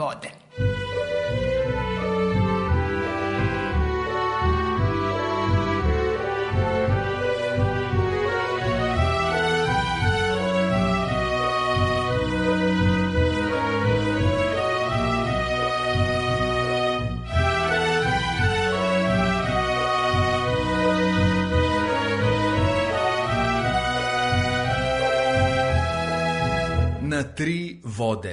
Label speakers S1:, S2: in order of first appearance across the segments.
S1: vode. Na tri vode.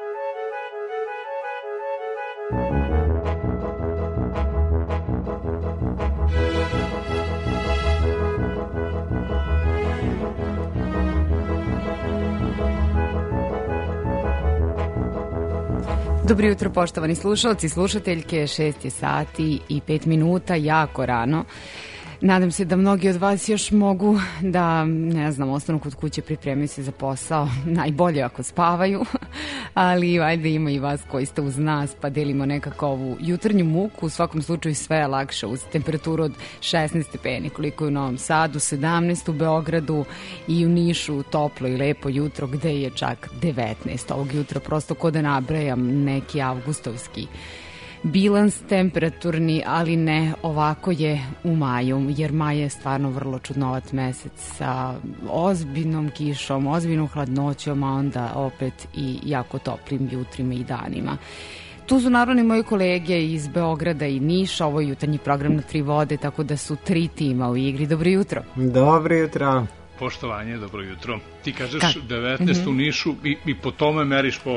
S2: Dobro jutro, poštovani slušalci i slušateljke, 6 je sati i 5 minuta, jako rano. Nadam se da mnogi od vas još mogu da, ne znam, ostanu kod kuće, pripremaju se za posao, najbolje ako spavaju, ali ajde ima i vas koji ste uz nas pa delimo nekako ovu jutarnju muku. U svakom slučaju sve je lakše uz temperaturu od 16 stepeni, koliko je u Novom Sadu, 17 u Beogradu i u Nišu toplo i lepo jutro gde je čak 19 ovog jutra, prosto ko da nabrajam neki avgustovski bilans temperaturni, ali ne, ovako je u maju, jer maj je stvarno vrlo čudnovat mesec sa ozbiljnom kišom, ozbiljnom hladnoćom, a onda opet i jako toplim jutrima i danima. Tu su naravno moji kolege iz Beograda i Niša, ovo je jutarnji program Na tri vode, tako da su 3 tima u igri. Dobro jutro.
S3: Dobro jutro.
S4: Poštovanje, dobro jutro. Ti kažeš 19 u Nišu i po tome meriš po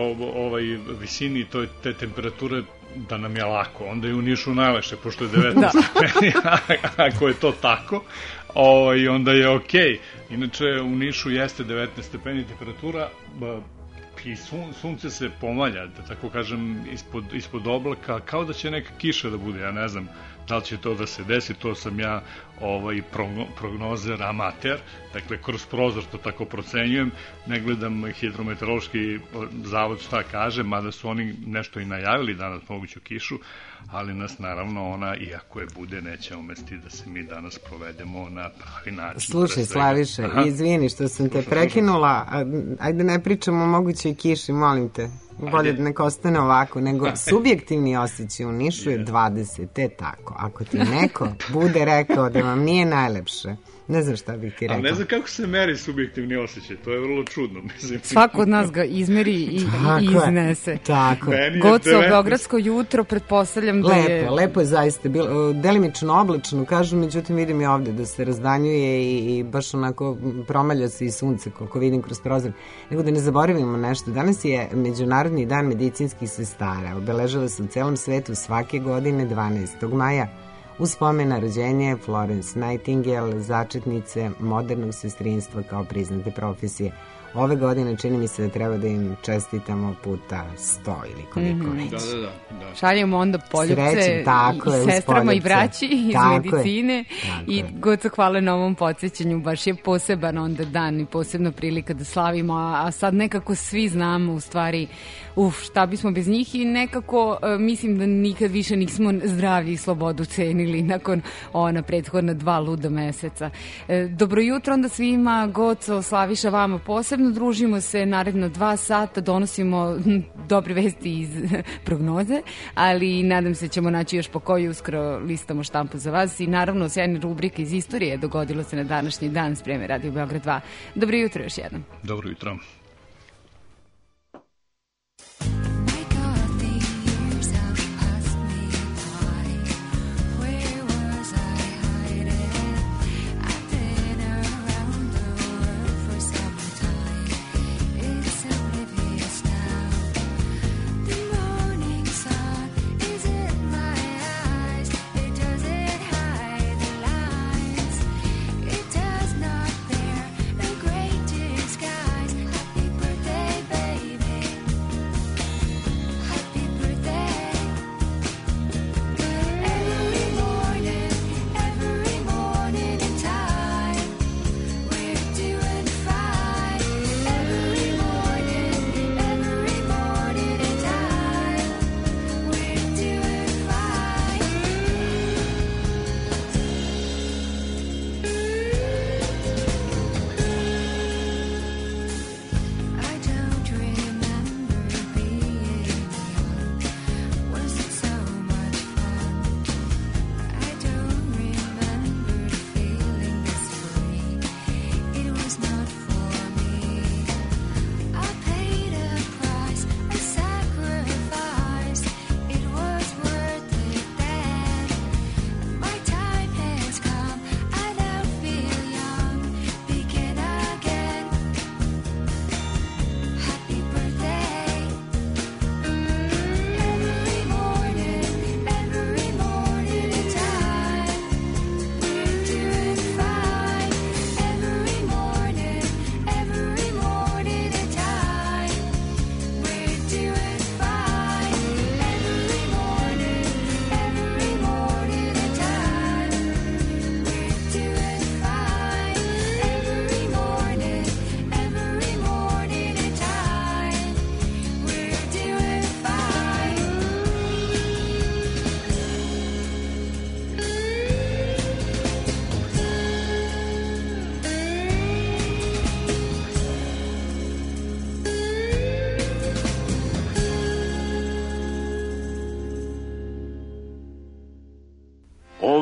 S4: visini te temperature da nam je lako. Onda je u Nišu najlakše, pošto je 19 stepeni, ako je to tako, onda je okej. Inače, u Nišu jeste 19 stepeni temperatura i sunce se pomalja, da tako kažem, ispod oblaka, kao da će neka kiša da bude, ja ne znam da li će to da se desi, to sam ja prognozer amater, dakle kroz prozor to tako procenjujem, ne gledam hidrometeorološki zavod šta kaže, mada su oni nešto i najavili danas moguću kišu, ali nas naravno ona, iako je bude, neće omesti da se mi danas provedemo na pravi način.
S3: Slušaj Slaviša, izvini što sam te prekinula, ajde ne pričamo o mogućoj kiši, molim te. Bolje da neka ostane ovako, nego subjektivni osjećaj u Nišu je 20, tako. Ako ti neko bude rekao da vam nije najlepše, ne znam šta bih ti rekao.
S4: A ne znam kako se meri subjektivni osjećaj, to je vrlo čudno. Mislim.
S2: Svako od nas ga izmeri i iznese.
S3: Tako.
S2: Goco, beogradsko jutro, pretpostavljam da je...
S3: Lepo je zaista bilo, delimično oblačno, kažu, međutim vidim i ovde da se razdanjuje i baš onako promalja se i sunce, koliko vidim kroz prozor. Nego da ne zaboravimo nešto, danas je Međunarodni dan medicinskih sestara, obeležava se u celom svetu svake godine 12. maja, u spomen na rođenje Florence Nightingale, začetnice modernog sestrinstva kao priznate profesije. Ove godine čini mi se da treba da im čestitamo puta 100 ili koliko već.
S4: Da.
S2: Šaljemo onda poljupce i sestrama i braći iz medicine. I Goco, hvala na ovom podsjećanju, baš je poseban onda dan i posebna prilika da slavimo, a sad nekako svi znamo u stvari šta bismo bez njih i nekako mislim da nikad više nismo zdravlje i slobodu cenili nakon ona prethodna 2 luda meseca. Dobro jutro onda svima, Goco, Slaviša, vama posebno. Družimo se naredno 2 sata, donosimo dobre vesti iz prognoze, ali nadam se ćemo naći još po koju, uskoro listamo štampu za vas i naravno sjajne rubrike iz istorije dogodilo se na današnji dan, spreme Radio Beograd 2. Dobro jutro još jednom.
S4: Dobro jutro.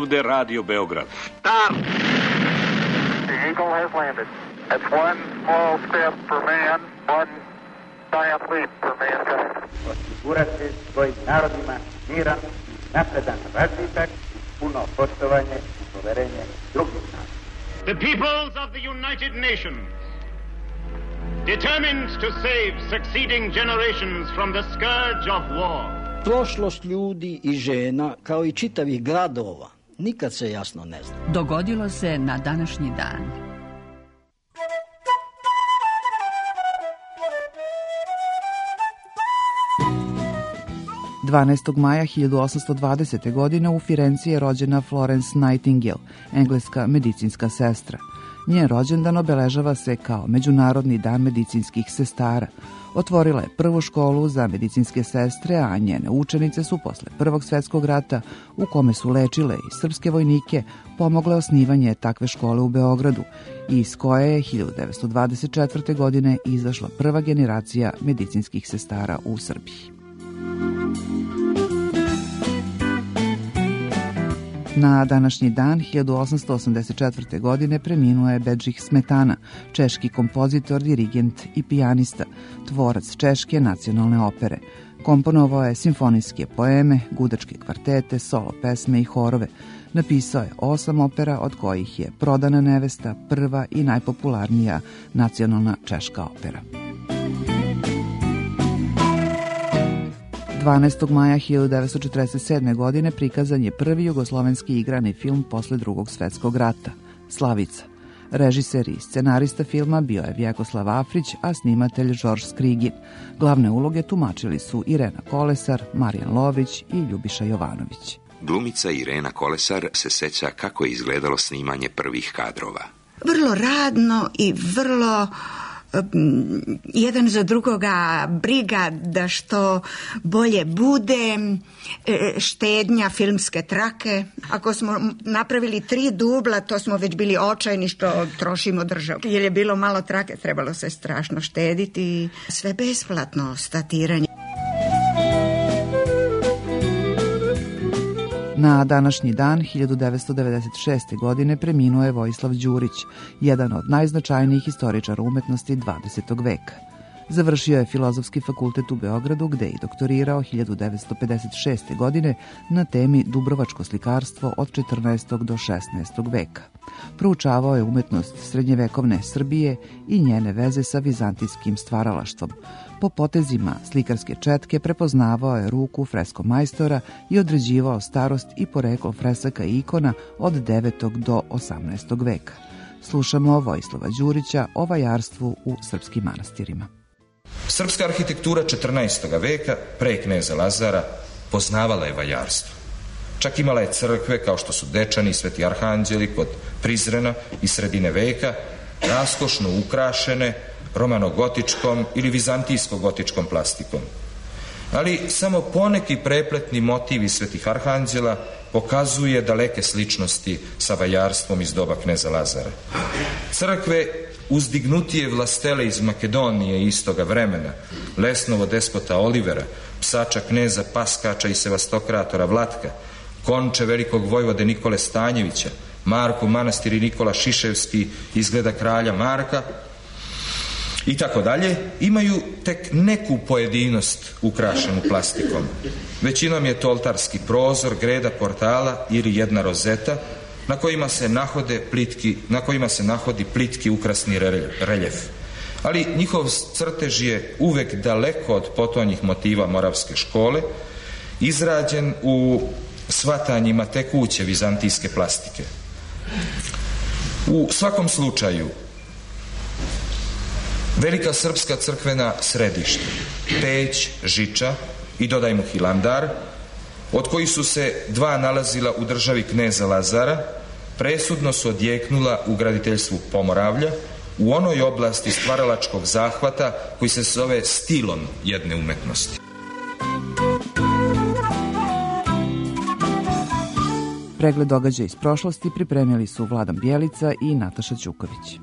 S5: ovde Radio Beograd.
S6: Start! The Eagle has landed. That's one small step for man, one giant leap for mankind.
S7: Osigurati svojim narodima miran, napredan razvitak, puno poštovanje i poverenje drugih naroda.
S6: The peoples of the United Nations, determined to save succeeding generations from the scourge of war.
S8: Prošlost ljudi i žena, kao i čitavih gradova, nikad se jasno ne zna.
S9: Dogodilo se na današnji dan.
S10: Maja 1820. godine u Firenci je rođena Florence Nightingale, engleska medicinska sestra. Njen rođendan obeležava se kao Međunarodni dan medicinskih sestara. Otvorila je prvu školu za medicinske sestre, a njene učenice su posle Prvog svetskog rata, u kome su lečile i srpske vojnike, pomogle osnivanje takve škole u Beogradu, iz koje je 1924. godine izašla prva generacija medicinskih sestara u Srbiji. Na današnji dan 1884. godine preminuo je Bedřich Smetana, češki kompozitor, dirigent i pijanista, tvorac češke nacionalne opere. Komponovao je simfonijske poeme, gudačke kvartete, solo pesme i horove. Napisao je 8 opera, od kojih je Prodana nevesta prva i najpopularnija nacionalna češka opera. 12. maja 1947. godine prikazan je prvi jugoslovenski igrani film posle Drugog svetskog rata, Slavica. Režiser i scenarista filma bio je Vjekoslav Afrić, a snimatelj Žorž Skrigin. Glavne uloge tumačili su Irena Kolesar, Marijan Lović i Ljubiša Jovanović.
S11: Glumica Irena Kolesar se seća kako je izgledalo snimanje prvih kadrova.
S12: Vrlo radno i vrlo jedan za drugoga briga da što bolje bude, štednja filmske trake. Ako smo napravili 3 dubla, to smo već bili očajni što trošimo državu. Jer je bilo malo trake, trebalo se strašno štediti. Sve besplatno, statiranje.
S10: Na današnji dan 1996. godine preminuo je Vojislav Đurić, jedan od najznačajnijih istoričara umetnosti 20. veka. Završio je Filozofski fakultet u Beogradu, gde je i doktorirao 1956. godine na temi Dubrovačko slikarstvo od 14. do 16. veka. Proučavao je umetnost srednjevekovne Srbije i njene veze sa vizantijskim stvaralaštvom. Po potezima slikarske četke prepoznavao je ruku freskomajstora i određivao starost i poreklo fresaka i ikona od 9. do 18. veka. Slušamo Vojislava Đurića o vajarstvu u srpskim manastirima.
S13: Srpska arhitektura 14. veka, pre kneza Lazara, poznavala je vajarstvo. Čak imala je crkve kao što su Dečani i Sveti Arhanđeli kod Prizrena iz sredine veka, raskošno ukrašene romano-gotičkom ili vizantijsko-gotičkom plastikom. Ali samo poneki prepletni motivi Svetih Arhanđela pokazuje daleke sličnosti sa vajarstvom iz doba kneza Lazara. Crkve uzdignutije vlastele iz Makedonije istoga vremena, Lesnovo despota Olivera, psača kneza Paskača i sevastokratora Vlatka, konče velikog vojvode Nikole Stanjevića, Markov manastir i Nikola Šiševski izgleda kralja Marka i tako dalje, imaju tek neku pojedinost ukrašenu plastikom. Većinom je to oltarski prozor, greda portala ili jedna rozeta na kojima se nahodi plitki ukrasni reljef. Ali njihov crtež je uvek daleko od potonjih motiva moravske škole, izrađen u shvatanjima tekuće vizantijske plastike. U svakom slučaju, velika srpska crkvena središta, Peć, Žiča i dodajmo Hilandar, od kojih su se 2 nalazila u državi kneza Lazara, presudno su odjeknula u graditeljstvu Pomoravlja, u onoj oblasti stvaralačkog zahvata koji se zove stilom jedne umetnosti.
S10: Pregled događaja iz prošlosti pripremili su Vladan Bjelica i Nataša Ćuković.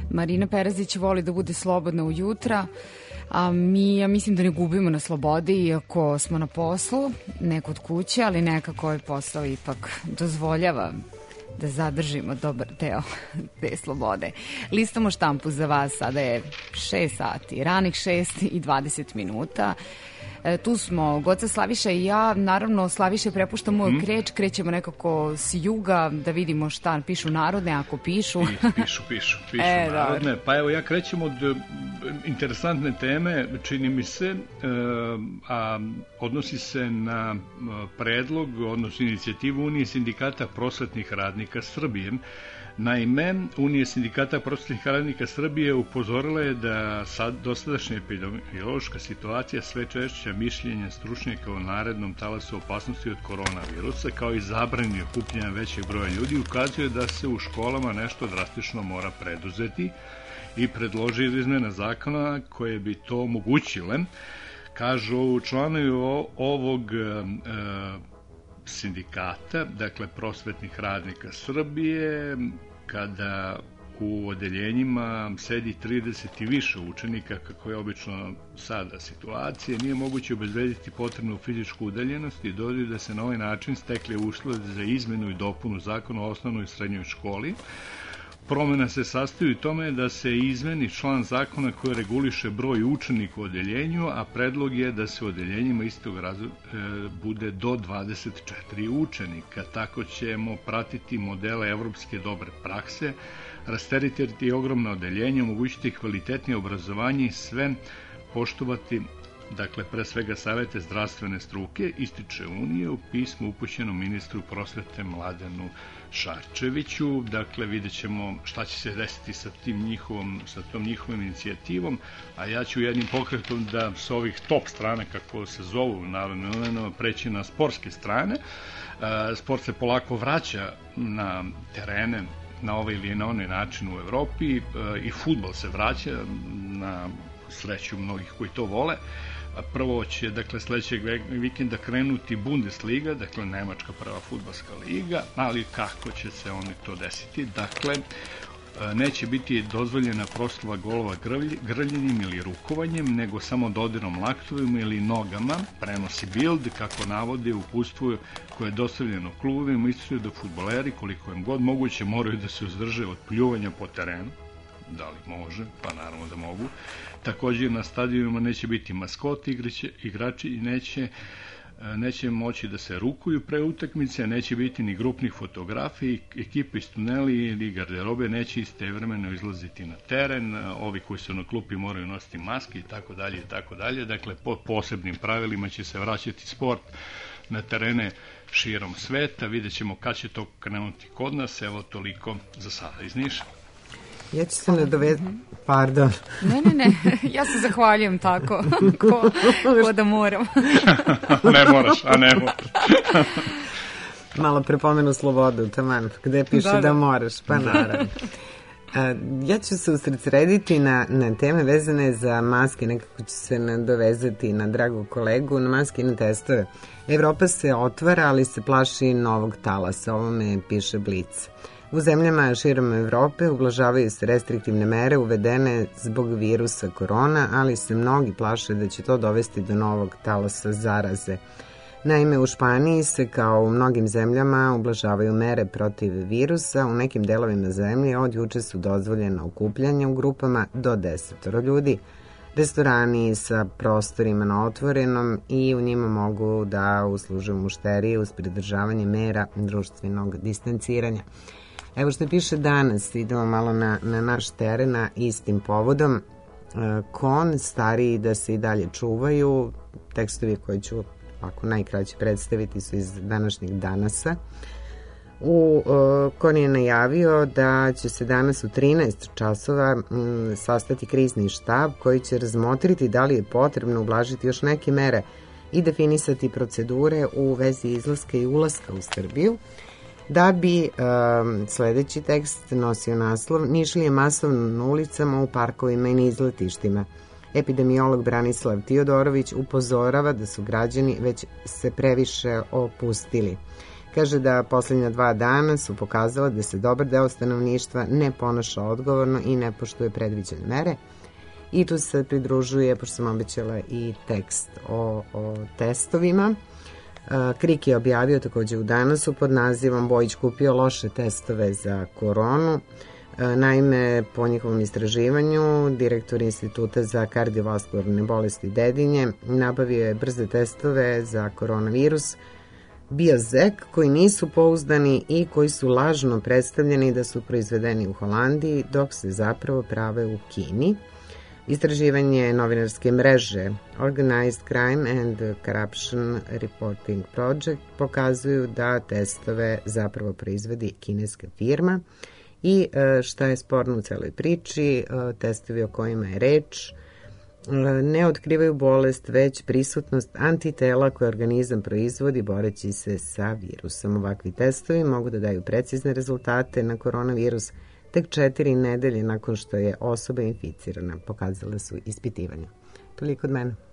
S2: Marina Perazić voli da bude slobodna ujutra, a mi, ja mislim da ne gubimo na slobodi, iako smo na poslu, ne kod kuće, ali nekako ovaj posao ipak dozvoljava da zadržimo dobar deo te slobode. Listamo štampu za vas, sada je 6 sati, ranih 6 i 20 minuta. Tu smo, Goca, Slaviša i ja, naravno Slaviša prepušta moj krećemo nekako s juga da vidimo šta pišu narodne, ako pišu.
S4: Pišu narodne. Pa evo ja krećem od interesantne teme, čini mi se, a odnosi se na predlog, odnosno inicijativu Unije sindikata prosvetnih radnika Srbije. Naime, Unija sindikata prosvetnih radnika Srbije upozorila je da dosadašnja epidemiološka situacija sve češća mišljenja stručnjaka o narednom talasu opasnosti od koronavirusa, kao i zabrani okupljanja većeg broja ljudi, ukazuje da se u školama nešto drastično mora preduzeti i predloži izmjena zakona koje bi to omogućile. Kažu članovi ovog sindikata, dakle prosvetnih radnika Srbije, kada u odeljenjima sedi 30 i više učenika, kako je obično sada situacija, nije moguće obezbediti potrebnu fizičku udaljenost i dodaju da se na ovaj način stekli uslovi za izmenu i dopunu zakona o osnovnoj i srednjoj školi. Promena se sastoji u tome da se izmeni član zakona koji reguliše broj učenika u odeljenju, a predlog je da se u odeljenjima istog razreda bude do 24 učenika. Tako ćemo pratiti modele evropske dobre prakse, rasteretiti ogromna odeljenja, omogućiti kvalitetnije obrazovanje i sve poštovati, dakle, pre svega savete zdravstvene struke, ističe Unije u pismu upućenom ministru prosvete Mladenu Šarčeviću. Dakle, vidjet ćemo šta će se desiti sa tom njihovom inicijativom, a ja ću jednim pokretom da sa ovih top strane, kako se zovu u narodnim novinama, preći na sportske strane. Sport se polako vraća na terene na ovaj ili na onaj način u Evropi i fudbal se vraća na sreću mnogih koji to vole. Prvo će, dakle, sledećeg vikenda krenuti Bundesliga, dakle, Nemačka prva fudbalska liga, ali kako će se oni to desiti? Dakle, neće biti dozvoljena proslava golova grljenjem ili rukovanjem, nego samo dodirom laktovima ili nogama, prenosi Bild, kako navode u uputstvu koje je dostavljeno klubovima, ističu da fudbaleri, koliko im god moguće, moraju da se uzdrže od pljuvanja po terenu. Da li može? Pa naravno da mogu. Također na stadionima neće biti maskoti, igrači i neće moći da se rukuju pre utakmice, neće biti ni grupnih fotografija, ekipe iz tuneli ili garderobe neće istovremeno izlaziti na teren, ovi koji su na klupi moraju nositi maske i tako dalje i tako dalje. Dakle, po posebnim pravilima će se vraćati sport na terene širom sveta. Vidjet ćemo kad će to krenuti kod nas. Evo toliko za sada iz Niša.
S3: Ja ću se nadovezati, pardon.
S2: Ne, ja se zahvaljujem tako, ko da moram.
S4: Ne moraš, a ne moraš.
S3: Malo prepomenu slobodu, taman, gde piše da moraš, pa naravno. Ja ću se usredsrediti na teme vezane za maske, nekako ću se nadovezati na dragog kolegu, na maske i na testove. Evropa se otvara, ali se plaši novog talasa, ovo me piše Blic. U zemljama širom Evrope ublažavaju se restriktivne mere uvedene zbog virusa korona, ali se mnogi plaše da će to dovesti do novog talasa zaraze. Naime, u Španiji se, kao u mnogim zemljama, ublažavaju mere protiv virusa. U nekim delovima zemlje od juče su dozvoljena okupljanja u grupama do 10 ljudi. Restorani sa prostorima na otvorenom i u njima mogu da usluže mušterije uz pridržavanje mera društvenog distanciranja. Evo što piše danas, idemo malo na naš teren istim povodom. Kon, stariji da se i dalje čuvaju, tekstovi koji ću ovako najkraće predstaviti su iz današnjeg Danasa. Kon je najavio da će se danas u 13 časova sastati krizni štab koji će razmotriti da li je potrebno ublažiti još neke mere i definisati procedure u vezi izlaska i ulaska u Srbiju. Da bi sledeći tekst nosio naslov Nišlije masovno na ulicama, u parkovima i na izletištima. Epidemiolog Branislav Tiodorović upozorava da su građani već se previše opustili. Kaže da posljednja 2 dana su pokazala da se dobar deo stanovništva ne ponaša odgovorno i ne poštuje predviđene mere. I tu se pridružuje, pošto sam obećala, i tekst o testovima. KRIK je objavio takođe u Danasu pod nazivom Bojić kupio loše testove za koronu. Naime, po njihovom istraživanju, direktor Instituta za kardiovaskularne bolesti Dedinje nabavio je brze testove za koronavirus BioZek koji nisu pouzdani i koji su lažno predstavljeni da su proizvedeni u Holandiji, dok se zapravo prave u Kini. Istraživanje novinarske mreže Organized Crime and Corruption Reporting Project pokazuju da testove zapravo proizvodi kineska firma. I šta je sporno u celoj priči, testovi o kojima je reč ne otkrivaju bolest, već prisutnost antitela koje organizam proizvodi boreći se sa virusom. Ovakvi testovi mogu da daju precizne rezultate na koronavirus tek 4 nedelje nakon što je osoba inficirana, pokazala su ispitivanja. Toliko od mene.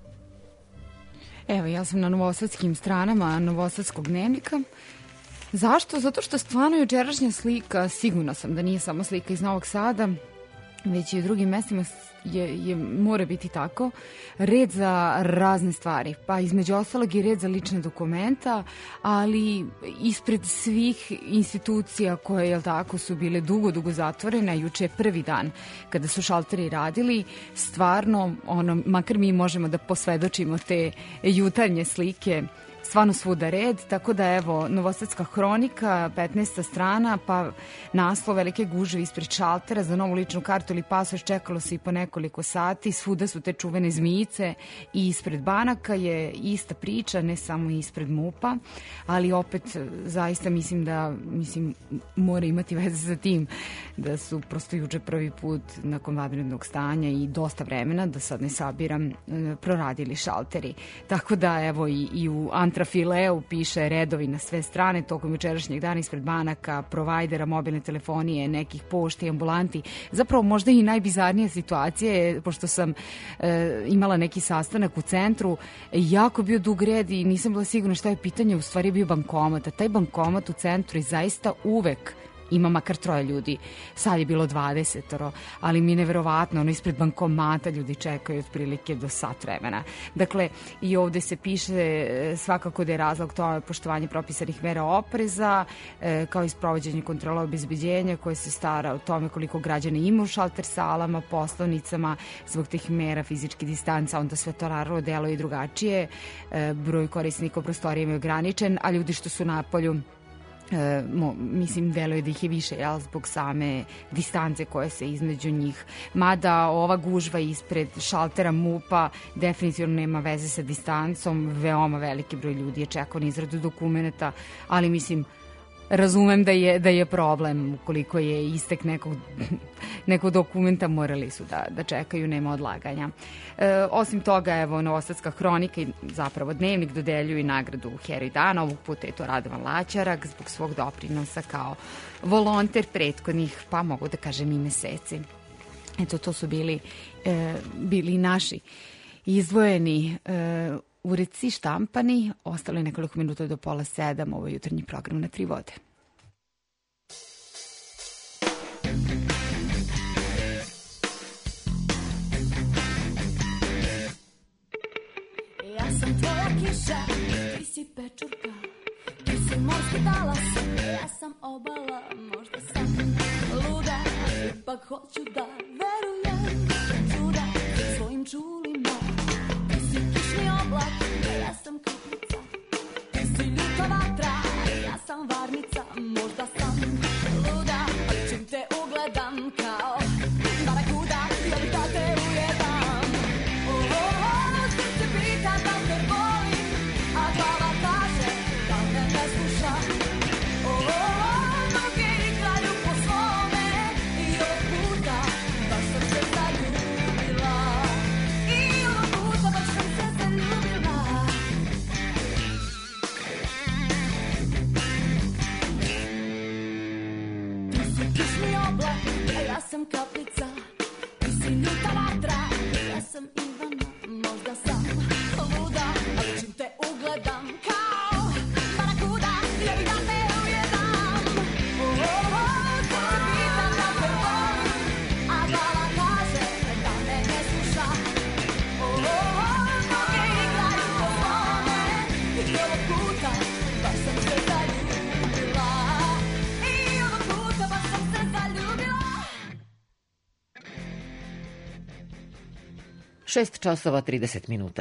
S2: Evo, ja sam na novosadskim stranama Novosadskog dnevnika. Zašto? Zato što stvarno jučerašnja slika, sigurna sam da nije samo slika iz Novog Sada, već i u drugim mestima mora biti tako, red za razne stvari, pa između ostalog i red za lične dokumenta, ali ispred svih institucija koje, jel tako, su bile dugo zatvorene, juče je prvi dan kada su šalteri radili, stvarno, makar mi možemo da posvedočimo te jutarnje slike, stvarno svuda red, tako da evo, Novosadska hronika, 15. strana, pa naslov velike gužve ispred šaltera za novu ličnu kartu ili pasoš, čekalo se i po nekoliko sati, svuda su te čuvene zmijice i ispred banaka je ista priča, ne samo ispred MUP-a, ali opet zaista mislim da mora imati veze sa tim da su prosto juče prvi put nakon vanrednog stanja i dosta vremena, da sad ne sabiram, proradili šalteri. Tako da evo i u Antrafileu piše redovi na sve strane tokom jučerašnjeg dana ispred banaka, provajdera, mobilne telefonije, nekih pošti, ambulanti. Zapravo možda i najbizarnija situacija je, pošto sam imala neki sastanak u centru, jako bio dug red i nisam bila sigurna šta je pitanje, u stvari je bio bankomat, a taj bankomat u centru je zaista uvek ima makar 3 ljudi. Sad je bilo 20, ali mi je neverovatno, ispred bankomata ljudi čekaju otprilike do sat vremena. Dakle, i ovde se piše svakako da je razlog tome poštovanje propisanih mera opreza, kao i sprovođenje kontrola obezbeđenja koje se stara o tome koliko građana ima u šalter salama, poslovnicama, zbog tih mera fizičke distanca, onda sve to naravno delo i drugačije. Broj korisnika u prostorijama je ograničen, a ljudi što su napolju mislim, deluje da ih je više, zbog same distance koje se između njih. Mada ova gužva ispred šaltera MUP-a definitivno nema veze sa distancom, veoma veliki broj ljudi je čekao na izradu dokumenta, ali mislim, razumem da je problem, ukoliko je istek nekog dokumenta, morali su da čekaju, nema odlaganja. Osim toga, evo, Novosadska hronika i zapravo dnevnik dodeljuju i nagradu Heroj dana, ovog puta je to Radovan Laćarak zbog svog doprinosa kao volonter prethodnih, pa mogu da kažem i meseci. Eto, to su bili naši izdvojeni uredci štampani, ostalo je nekoliko minuta do 6:30, ovo je jutarnji program na 3 vode.
S5: Ja sam tvoja kiša, ti si pečurka, ti si morski talas, ja sam obala, možda sam luda, ipak hoću da verujem, čuda svojim čulima. Kišni oblak, ja sam kaplica, ti si ljuta vatra, ja sam varnica, možda sam luda, ali čim te ugledam kao barakuda, jer da te ujedam. Srce pita da te volim, a glava kaže da me ne sluša. Noge igraju po svome i ovog puta baš
S14: 6 časova 30 minuta.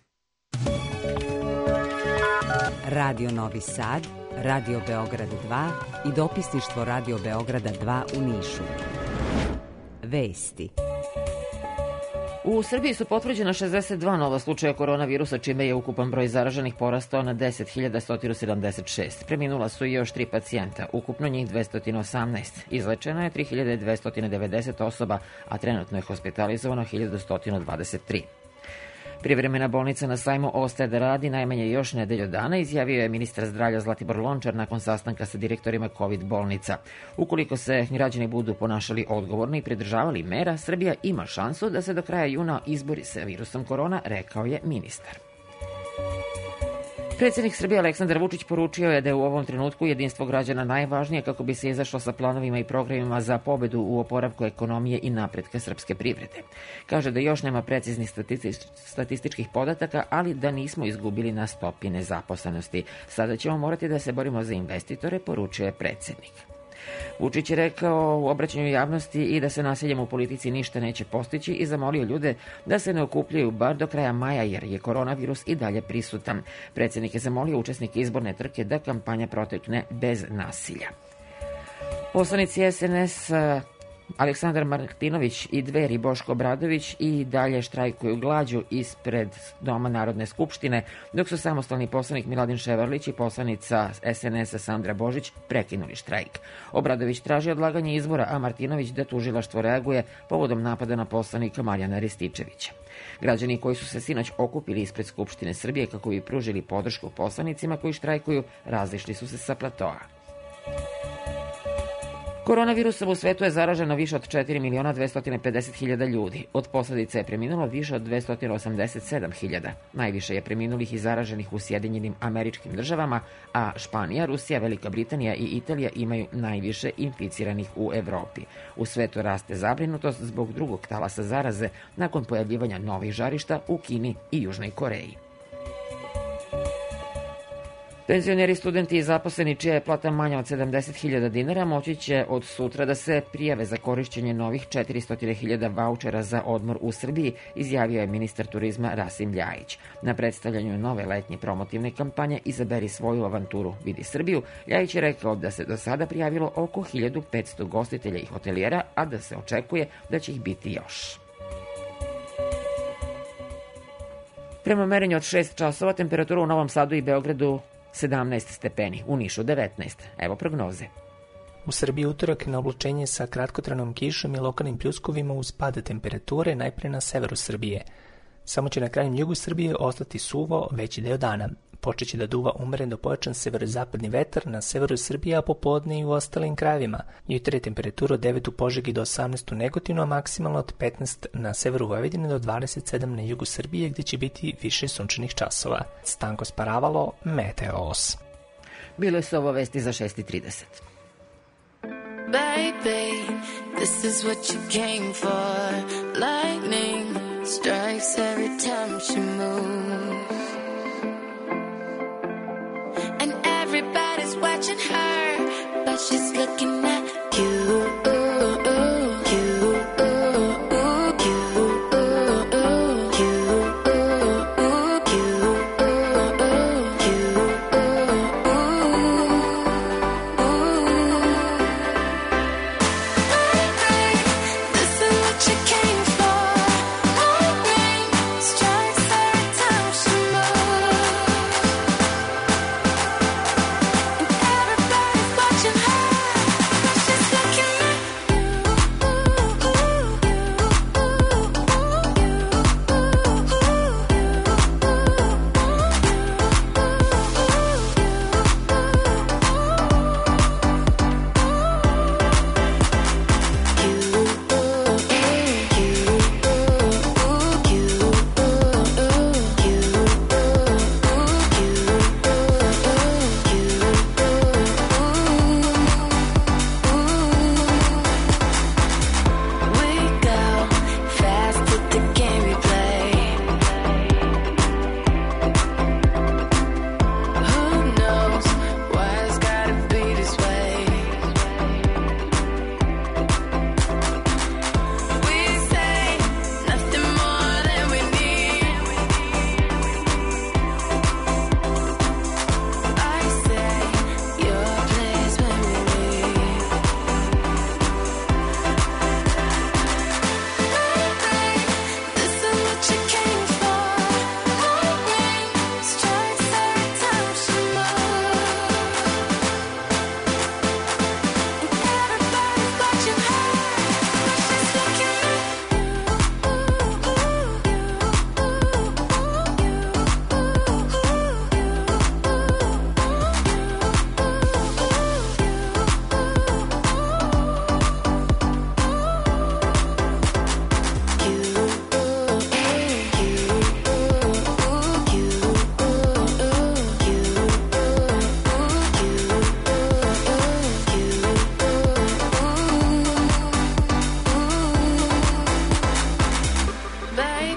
S15: Radio Novi Sad, Radio Beograd 2 i dopisništvo Radio Beograda 2 u Nišu. Vesti.
S14: U Srbiji su potvrđena 62 nova slučaja koronavirusa, čime je ukupan broj zaraženih porastao na 10.176. Preminula su i još 3 pacijenta, ukupno njih 218. Izlečeno je 3.290 osoba, a trenutno je hospitalizovano 1.123. Privremena bolnica na Sajmu ostaje da radi najmanje još nedelju dana, izjavio je ministar zdravlja Zlatibor Lončar nakon sastanka sa direktorima COVID bolnica. Ukoliko se građani budu ponašali odgovorno i pridržavali mera, Srbija ima šansu da se do kraja juna izbori sa virusom korona, rekao je ministar. Predsjednik Srbije Aleksandar Vučić poručio je da je u ovom trenutku jedinstvo građana najvažnije kako bi se izašlo sa planovima i programima za pobedu u oporavku ekonomije i napretka srpske privrede. Kaže da još nema preciznih statističkih podataka, ali da nismo izgubili na stopi nezaposlenosti. Sada ćemo morati da se borimo za investitore, poručuje predsjednik. Vučić je rekao u obraćanju javnosti i da se nasiljem u politici ništa neće postići i zamolio ljude da se ne okupljaju bar do kraja maja jer je koronavirus i dalje prisutan. Predsjednik je zamolio učesnike izborne trke da kampanja protekne bez nasilja. Poslanici SNS Aleksandar Martinović i Dveri Boško Obradović i dalje štrajkuju glađu ispred Doma Narodne skupštine, dok su samostalni poslanik Miladin Ševarlić i poslanica SNS-a Sandra Božić prekinuli štrajk. Obradović traži odlaganje izbora, a Martinović da tužilaštvo reaguje povodom napada na poslanika Marijana Rističevića. Građani koji su se sinoć okupili ispred Skupštine Srbije kako bi pružili podršku poslanicima koji štrajkuju, razišli su se sa platoa. Koronavirusom u svetu je zaraženo više od 4.250.000 ljudi. Od posljedica je preminulo više od 287.000. Najviše je preminulih i zaraženih u Sjedinjenim Američkim Državama, a Španija, Rusija, Velika Britanija i Italija imaju najviše inficiranih u Evropi. U svetu raste zabrinutost zbog drugog talasa zaraze nakon pojavljivanja novih žarišta u Kini i Južnoj Koreji. Penzioneri, studenti i zaposleni čija je plata manja od 70.000 dinara moći će od sutra da se prijave za korišćenje novih 400.000 vaučera za odmor u Srbiji, izjavio je ministar turizma Rasim Ljajić. Na predstavljanju nove letnje promotivne kampanje Izaberi svoju avanturu, vidi Srbiju, Ljajić je rekao da se do sada prijavilo oko 1.500 gostitelja i hotelijera, a da se očekuje da će ih biti još. Prema merenju od 6 časova temperatura u Novom Sadu i Beogradu 17 stepeni, u Nišu 19. Evo prognoze.
S16: U Srbiji utorak na oblačenje sa kratkotrajnom kišom i lokalnim pljuskovima uz pada temperature najpre na severu Srbije. Samo će na krajnjem jugu Srbije ostati suvo veći deo dana. Počeće da duva umeren do pojačan severozapadni vetar na severu Srbije, a popodne i u ostalim krajevima. Jutra je temperatura od 9 u Požegi do 18 u Negotinu, a maksimalno od 15 na severu Vojvodine do 27 na jugu Srbije, gdje će biti više sunčanih časova. Stanko Sparavalo, Meteos.
S14: Bilo su ovo vesti za 6:30.
S17: Baby, this is what you came for. Lightning strikes every time she moves. And everybody's watching her, but she's looking at you.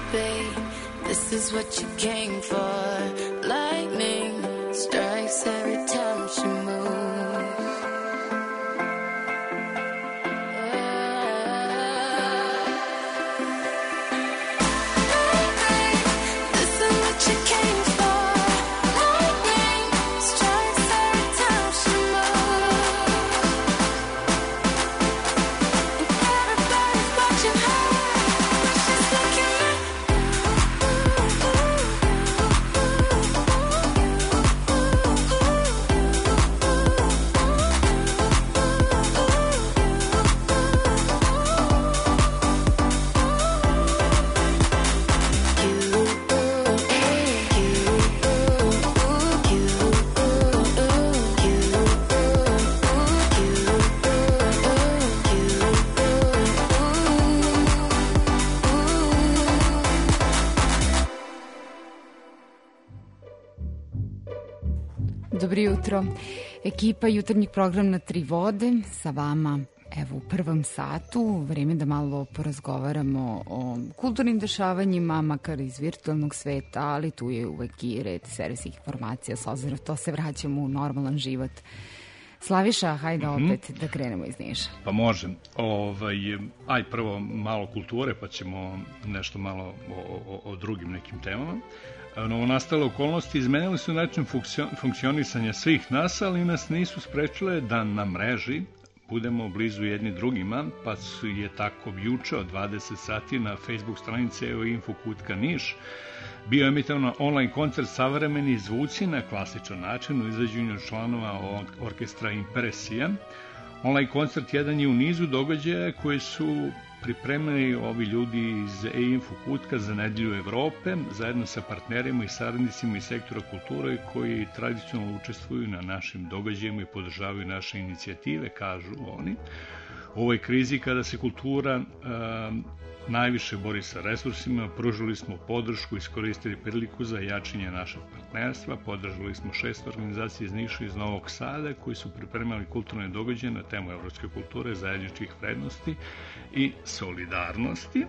S17: babe. This is what you came for. Lightning strikes every time she moves. This is what you came for. Lightning strikes every time she moves. And everybody's watching her. She's looking at
S2: Dobro jutro. Ekipa jutarnjeg programa Na tri vode sa vama evo u prvom satu. Vreme da malo porazgovaramo o kulturnim dešavanjima, makar iz virtualnog sveta, ali tu je uvek i red servisnih informacija, s obzirom to se vraćamo u normalan život. Slaviša, hajde opet da krenemo iz Niša.
S4: Pa može. Aj prvo malo kulture, pa ćemo nešto malo o drugim nekim temama. Novonastale okolnosti izmenile su način funkcionisanja svih nas, ali nas nisu sprečile da na mreži budemo blizu jedni drugima, pa je tako juče od 20 sati na Facebook stranici Evo Info Kutka Niš bio emitovan online koncert Savremeni zvuci na klasičan način u izvođenju članova orkestra Impresija. Online koncert jedan je u nizu događaja koji su pripremili ovi ljudi iz E-Info Kutka za Nedelju Evrope, zajedno sa partnerima i saradnicima iz sektora kulture koji tradicionalno učestvuju na našim događajima i podržavaju naše inicijative, kažu oni. U ovoj krizi kada se kultura najviše bori sa resursima, pružili smo podršku, iskoristili priliku za jačanje našeg partnerstva, podržali smo 6 organizacija iz Niša i iz Novog Sada koji su pripremali kulturne događaje na temu evropske kulture, zajedničkih vrednosti i solidarnosti.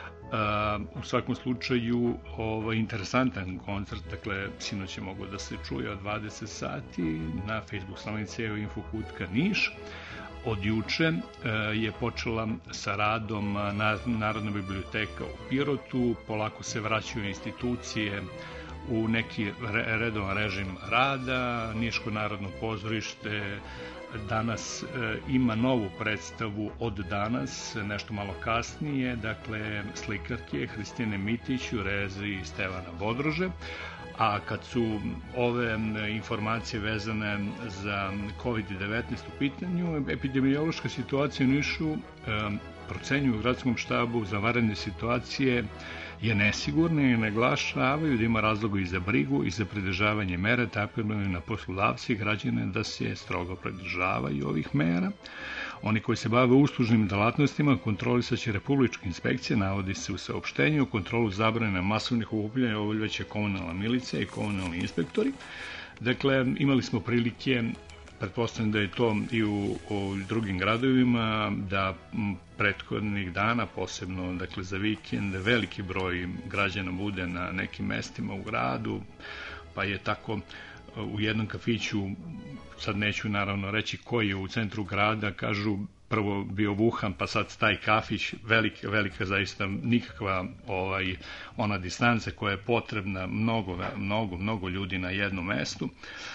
S4: U svakom slučaju interesantan koncert, dakle sinoć je mogo da se čuje od 20 sati na Facebook stranici Evo Info Kutka Niš. Od juče je počela sa radom Narodna biblioteka u Pirotu, polako se vraćaju institucije u neki redovan režim rada. Niško narodno pozorište danas ima novu predstavu od danas, nešto malo kasnije, dakle slikarke Hristine Mitić u režiji Stevana Bodrože. A kad su ove informacije vezane za COVID-19 u pitanju, epidemiološka situacija u Nišu procenjuju u gradskom štabu za vanredne situacije je nesigurna i naglašavaju da ima razloga i za brigu i za pridržavanje mera, tako na poslodavci i građane da se strogo pridržavaju ovih mera. Oni koji se bave uslužnim delatnostima kontrolisaće Republička inspekcija, navodi se u saopštenju, kontrolu zabrane masovnih okupljanja obavljaće komunalna milicija i komunalni inspektori. Dakle, imali smo prilike, pretpostavljam da je to i u drugim gradovima, da prethodnih dana, posebno dakle, za vikend, veliki broj građana bude na nekim mestima u gradu, pa je tako u jednom kafiću, sad neću naravno reći koji je u centru grada, kažu prvo bio Wuhan, pa sad taj kafić, velika zaista nikakva ona distanca koja je potrebna, mnogo ljudi na jednom mestu.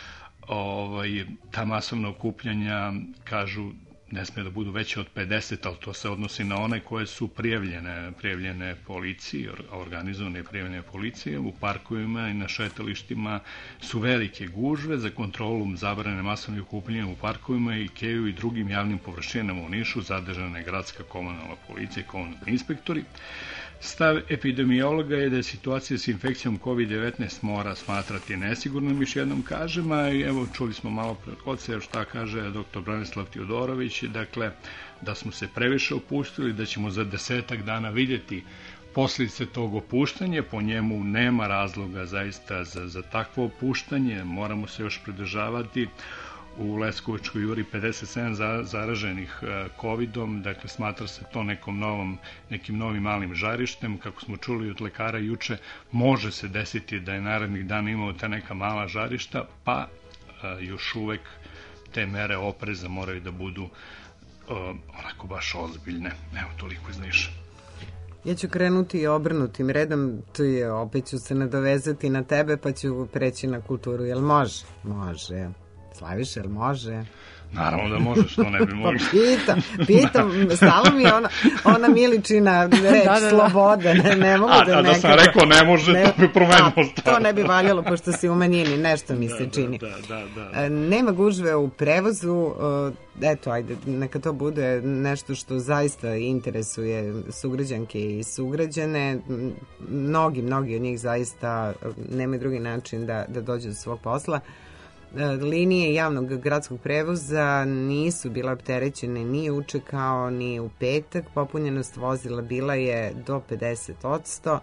S4: Ta masovna okupljanja, kažu, ne sme da budu veće od 50, ali to se odnosi na one koje su prijavljene policiji, organizovane prijavljene policije. U parkovima i na šetalištima su velike gužve. Za kontrolu zabrane masovnih okupljanja u parkovima, Ikeju i drugim javnim površinama u Nišu zadržana je gradska komunalna policija i komunalni inspektori. Stav epidemiologa je da situacija s infekcijom COVID-19 mora smatrati nesigurnom, još jednom kažem, a evo čuli smo malo pred oce šta kaže dr. Branislav Teodorović, dakle da smo se previše opustili, da ćemo za 10 dana vidjeti posljedice tog opuštanja, po njemu nema razloga zaista za takvo opuštanje, moramo se još pridržavati u Leskovačkoj juri 57 zaraženih COVID-om, dakle smatra se to nekim novim malim žarištem. Kako smo čuli od lekara juče, može se desiti da je narednih dana imao ta neka mala žarišta, pa još uvek te mere opreza moraju da budu onako baš ozbiljne. Evo, toliko iz Niša.
S3: Ja ću krenuti obrnutim redom, opet ću se nadovezati na tebe, pa ću preći na kulturu. Jel može? Može. Slaviš, jel može?
S4: Naravno da može, što ne bi mogli.
S3: Pitam, stalo mi je ona Miličina reč slobode, ne mogu da nekako...
S4: A da sam rekao ne može, to bi promenilo stvar.
S3: To ne bi valjalo, pošto si u manjini, nešto mi se čini.
S4: Da.
S3: Nema gužve u prevozu, eto, ajde, neka to bude nešto što zaista interesuje sugrađanke i sugrađane. Mnogi od njih zaista nemaju drugi način da dođu do svog posla. Linije javnog gradskog prevoza nisu bile opterećene ni juče kao ni u petak. Popunjenost vozila bila je do 50%.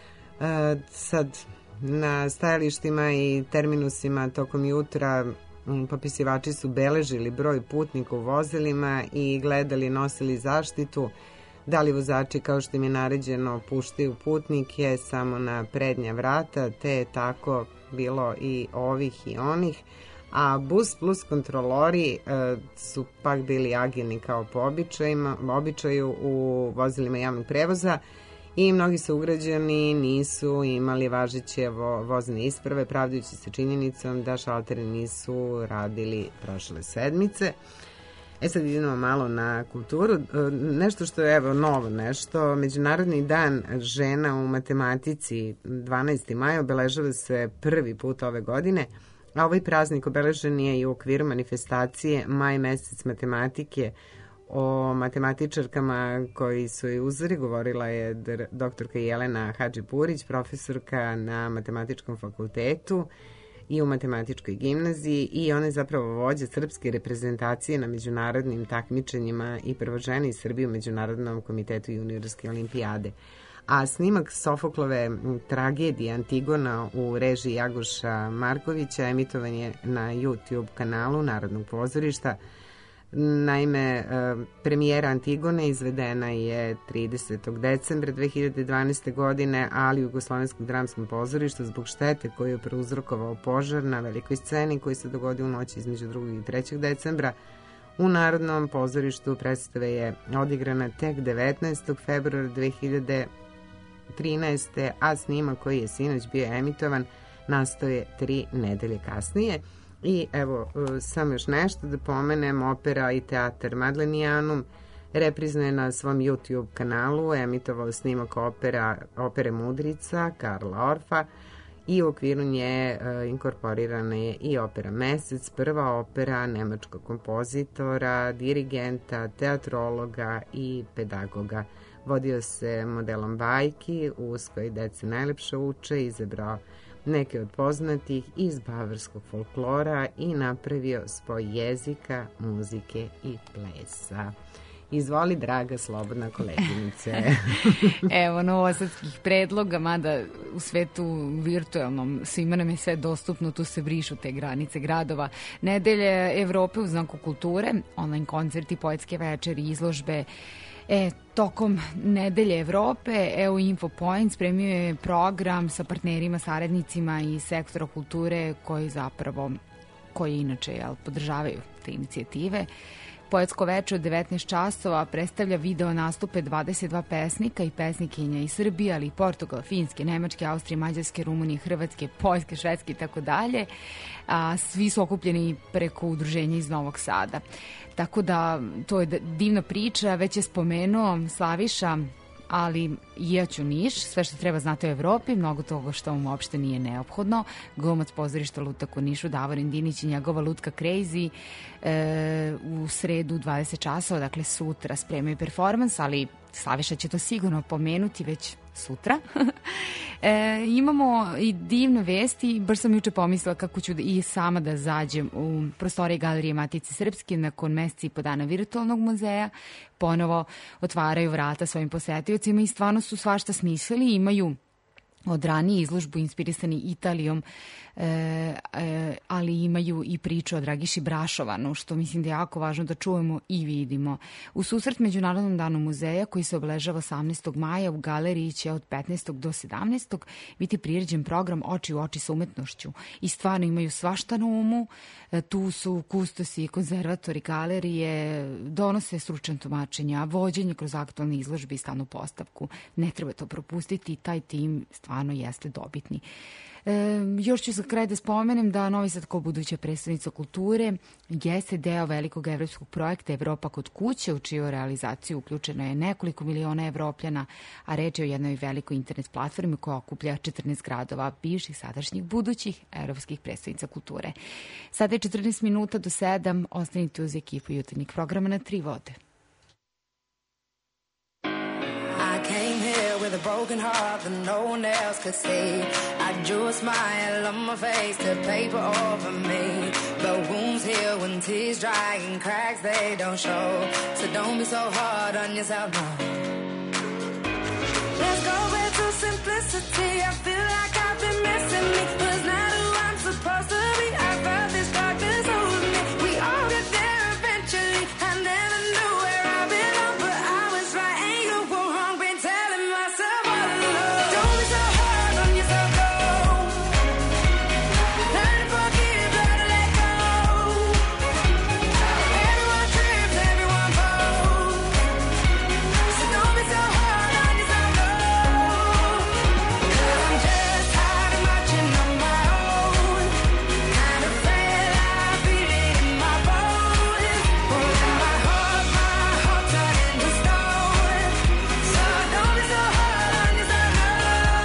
S3: Sad, na stajalištima i terminusima tokom jutra popisivači su beležili broj putnika u vozilima i gledali, nosili zaštitu. Da li vozači, kao što im je naređeno, puštaju putnike samo na prednja vrata, te je tako bilo i ovih i onih. A bus plus kontrolori su pak bili agilni kao po običaju u vozilima javnog prevoza i mnogi sugrađani nisu imali važeće vozne isprave, pravdajući se činjenicom da šalteri nisu radili prošle sedmice. Sad idemo malo na kulturu. Nešto što je novo nešto. Međunarodni dan žena u matematici 12. maj obeležava se prvi put ove godine, a ovaj praznik obeležen je i u okviru manifestacije Maj mesec matematike. O matematičarkama koji su i uzori govorila je doktorka Jelena Hadži-Purić, profesorka na Matematičkom fakultetu i u Matematičkoj gimnaziji, i ona je zapravo vođa srpske reprezentacije na međunarodnim takmičenjima i prva žena iz Srbije u Međunarodnom komitetu juniorske olimpijade. A snimak Sofoklove tragedije Antigona u režiji Jagoša Markovića emitovan je na YouTube kanalu Narodnog pozorišta. Naime, premijera Antigone izvedena je 30. decembra 2012. godine, ali u Jugoslovenskom dramskom pozorištu zbog štete koju je prouzrokovao požar na velikoj sceni koji se dogodio u noći između 2. i 3. decembra. U Narodnom pozorištu predstava je odigrana tek 19. februara 2013. a snimak koji je sinoć bio emitovan nastao je 3 nedelje kasnije. I evo, samo još nešto da pomenem, opera i teatar Madlenijanum reprizno je na svom YouTube kanalu emitovao snimak opere Mudrica Karla Orfa i u okviru nje inkorporirana je i opera Mesec, prva opera nemačkog kompozitora, dirigenta, teatrologa i pedagoga. Vodio se modelom bajki, uz koji deca najlepše uče, izabrao neke od poznatih iz bavarskog folklora i napravio spoj jezika, muzike i plesa. Izvoli, draga, slobodna koleginice.
S2: Evo, novosadskih predloga, mada u svetu virtualnom svima nam je sve dostupno, tu se brišu te granice gradova. Nedelje Evrope u znaku kulture, online koncerti, poetske večeri, izložbe. Tokom Nedelje Evrope EU Info Point spremio je program sa partnerima, saradnicima iz sektora kulture koji inače podržavaju te inicijative. Poetsko veče od 19 časova predstavlja video nastupe 22 pesnika i pesnikinja iz Srbije, ali i Portugal, Finske, Nemačke, Austrije, Mađarske, Rumunije, Hrvatske, Poljske, Švedske i tako dalje. Svi su okupljeni preko udruženja iz Novog Sada. Tako da to je divna priča, već je spomenuo Slaviša, ali ja ću Niš, sve što treba znati o Evropi, mnogo toga što mu uopšte nije neophodno. Glumac pozorišta Lutak u Nišu, Davorin Dinić i njegova Lutka Crazy u sredu 20 časova, dakle sutra spremaju performans, ali Slaviša će to sigurno pomenuti već sutra. Imamo i divne vesti, baš sam juče pomislila kako ću i sama da zađem u prostorije Galerije Matice Srpske nakon meseci i po dana virtualnog muzeja. Ponovo otvaraju vrata svojim posetiocima i stvarno su svašta smislili, imaju od ranije izložbu inspirisani Italijom, ali imaju i priču o Dragiši Brašovanu, što mislim da je jako važno da čujemo i vidimo. U susret Međunarodnom danu muzeja, koji se obeležava 18. maja, u galeriji će od 15. do 17. biti priređen program Oči u oči sa umetnošću. I stvarno imaju svašta na umu. Tu su kustosi, konzervatori, galerije, donose stručan tumačenja, vođenje kroz aktualne izložbe i stalnu postavku. Ne treba to propustiti, taj tim stvarno jeste dobitni. Još ću za kraj da spomenem da Novi Sad kao buduća predstavnica kulture jeste deo velikog evropskog projekta Evropa kod kuće, u čiju realizaciju uključeno je nekoliko miliona Evropljana, a reč je o jednoj velikoj internet platformi koja okuplja 14 gradova bivših, sadašnjih, budućih evropskih predstavnica kulture. Sada je 14 minuta do 7, ostanite uz ekipu jutarnjeg programa na 3 vode.
S18: With a broken heart that no one else could see, I drew a smile on my face to paper over me, but wounds heal when tears dry and cracks they don't show, so don't be so hard on yourself, no. Let's go back to simplicity. I feel like I've been missing me, was not who I'm supposed to be. I felt this darkness over me. We all get there eventually. I never knew where I belong, but I was right and you were wrong. Been telling myself all along. Don't be so hard on yourself, no. Learn to forgive, learn to let go. Everyone trips, everyone falls, so don't be so hard on yourself, no. 'Cause I'm just tired of marching on my own. Kind of afraid I feel it in my bones. Holding my heart turn into stone. So don't be so hard on yourself, no.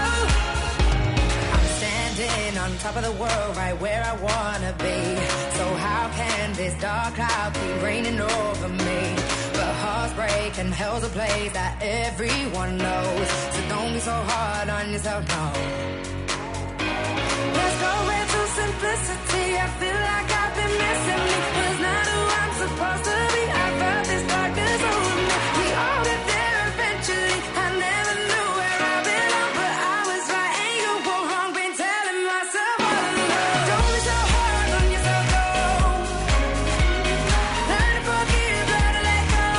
S18: I'm standing on top of the world, right where I wanna be. So how can this dark cloud keep raining over me? But hearts break and hell's a place that everyone knows. So don't be so hard on yourself, no. Let's go back to simplicity. I feel like I've been missing me, was not who I'm supposed to be. I felt this darkness over me. We all get there eventually. I never knew where I belong, but I was right and you were wrong. Been telling myself all along. Don't be so hard on yourself, no. Learn to forgive, learn to let go.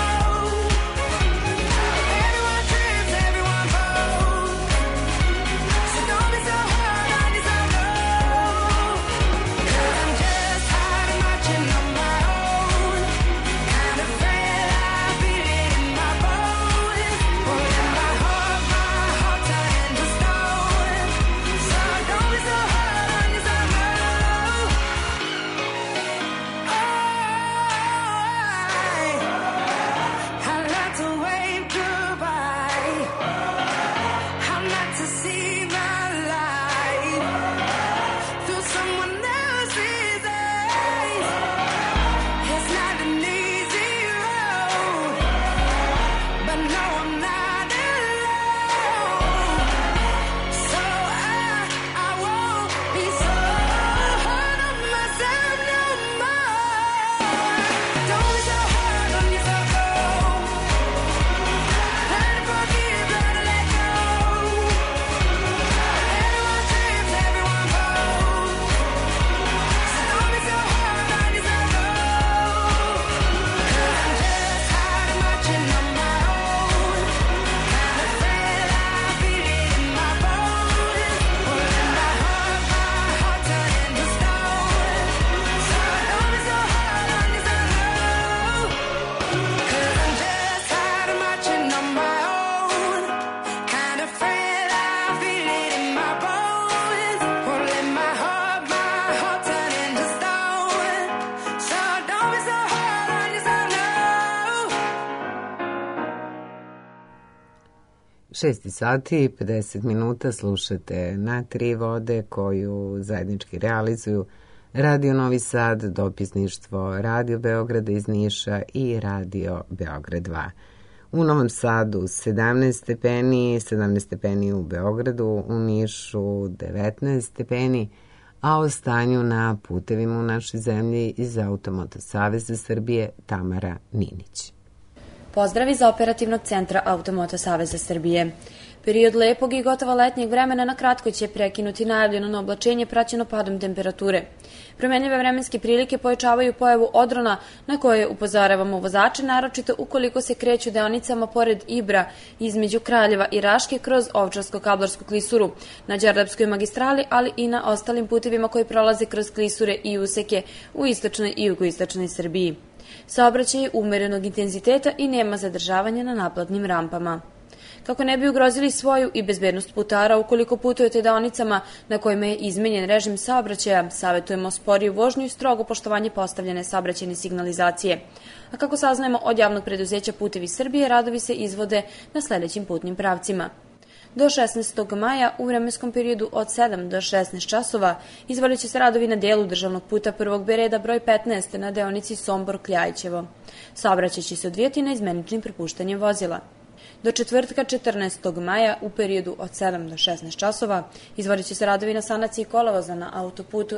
S18: Everyone trips, everyone falls, so don't be so hard on yourself, no. 'Cause I'm just tired of marching on my own. Kind of afraid I feel it in my bones. Holding my heart turn into stone. So don't be so hard on yourself, no. I like to wave goodbye. I'm not to see my life through someone else's eyes. It's not an easy road, but no, I'm not alone. So I won't be so hard on myself no more. Don't be so hard on yourself, no. Learn to forgive, learn to let go. Everyone trips, everyone falls, so don't be so hard on yourself, no. 'Cause I'm just tired of marching on my own. Kind of afraid I feel it in my bones. Holding my heart turn into stone. So don't be so hard on yourself, no. 'Cause I'm just tired of marching on my own. Kind of afraid I feel it in my bones. Holding my heart turn into stone. So don't be so hard on yourself, no.
S3: 6 sati i 50 minuta slušate na 3 vode koju zajednički realizuju Radio Novi Sad, dopisništvo Radio Beograda iz Niša i Radio Beograd 2. U Novom Sadu 17 stepeni, 17 stepeni u Beogradu, u Nišu 19 stepeni, a o stanju na putevima u našoj zemlji iz Automoto Saveza Srbije Tamara Ninić.
S19: Pozdrav iz Operativnog centra Automoto Saveza Srbije. Period lepog i gotovo letnjeg vremena na kratko će prekinuti najavljeno na oblačenje praćeno padom temperature. Promenljive vremenske prilike pojačavaju pojavu odrona na koje upozoravamo vozače, naročito ukoliko se kreću deonicama pored Ibra između Kraljeva i Raške kroz Ovčarsko-Kablarsku klisuru, na Đerdapskoj magistrali, ali i na ostalim putevima koji prolaze kroz klisure i useke u istočnoj i jugoistočnoj Srbiji. Saobraćaj je umerenog intenziteta i nema zadržavanja na naplatnim rampama. Kako ne bi ugrozili svoju i bezbednost putara, ukoliko putujete deonicama na kojima je izmenjen režim saobraćaja, savjetujemo sporiju vožnju i strogo poštovanje postavljene saobraćajne signalizacije. A kako saznajemo od javnog preduzeća Putevi Srbije, radovi se izvode na sledećim putnim pravcima. Do 16. maja u vremenskom periodu od 7 do 16 časova izvodit će se radovi na delu državnog puta prvog B reda broj 15 na deonici Sombor-Kljajićevo. Saobraćaj će se odvijati na izmeničnim prepuštanjem vozila. Do četvrtka 14. maja u periodu od 7 do 16 časova izvodit će se radovi na sanaciji kolovoza na autoputu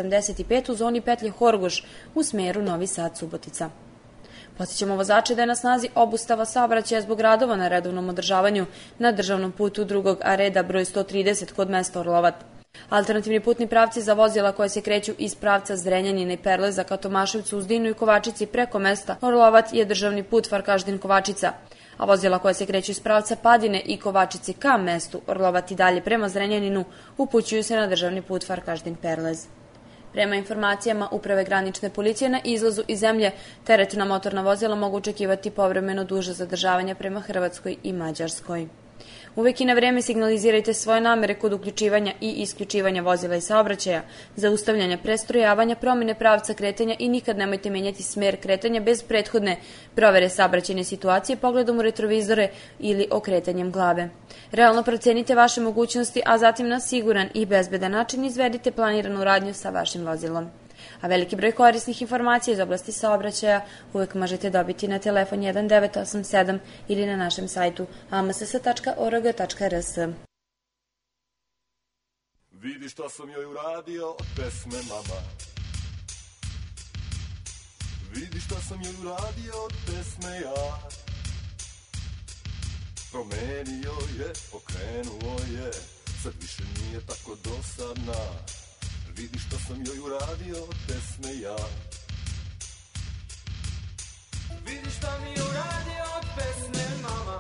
S19: E75 u zoni petlje Horgoš u smeru Novi Sad-Subotica. Podsjećamo vozače da je na snazi obustava saobraćaja zbog radova na redovnom održavanju na državnom putu drugog A reda broj 130 kod mesta Orlovat. Alternativni putni pravci za vozila koje se kreću iz pravca Zrenjanina i Perleza ka Tomaševcu, Uzdinu i Kovačici preko mesta Orlovat je državni put Farkaždin-Kovačica, a vozila koje se kreću iz pravca Padine i Kovačici ka mestu Orlovat i dalje prema Zrenjaninu upućuju se na državni put Farkaždin-Perlez. Prema informacijama Uprave granične policije, na izlazu iz zemlje teretna motorna vozila mogu očekivati povremeno duže zadržavanja prema Hrvatskoj i Mađarskoj. Uvek i na vreme signalizirajte svoje namere kod uključivanja i isključivanja vozila i saobraćaja, zaustavljanja, prestrojavanja, promjene pravca kretanja i nikad nemojte menjati smer kretanja bez prethodne provere saobraćajne situacije pogledom u retrovizore ili okretanjem glave. Realno procenite vaše mogućnosti, a zatim na siguran i bezbedan način izvedite planiranu radnju sa vašim vozilom. A veliki broj korisnih informacija iz oblasti saobraćaja uvek možete dobiti na telefon 1987 ili na našem sajtu amss.org.rs.
S20: Vidi šta sam joj uradio od pesme mama. Vidi šta sam joj uradio od pesme ja. Promenio je, okrenuo je, sad više nije tako dosadna. Vidi što sam joj uradio od pesme ja. Vidi šta mi je uradio od pesme mama.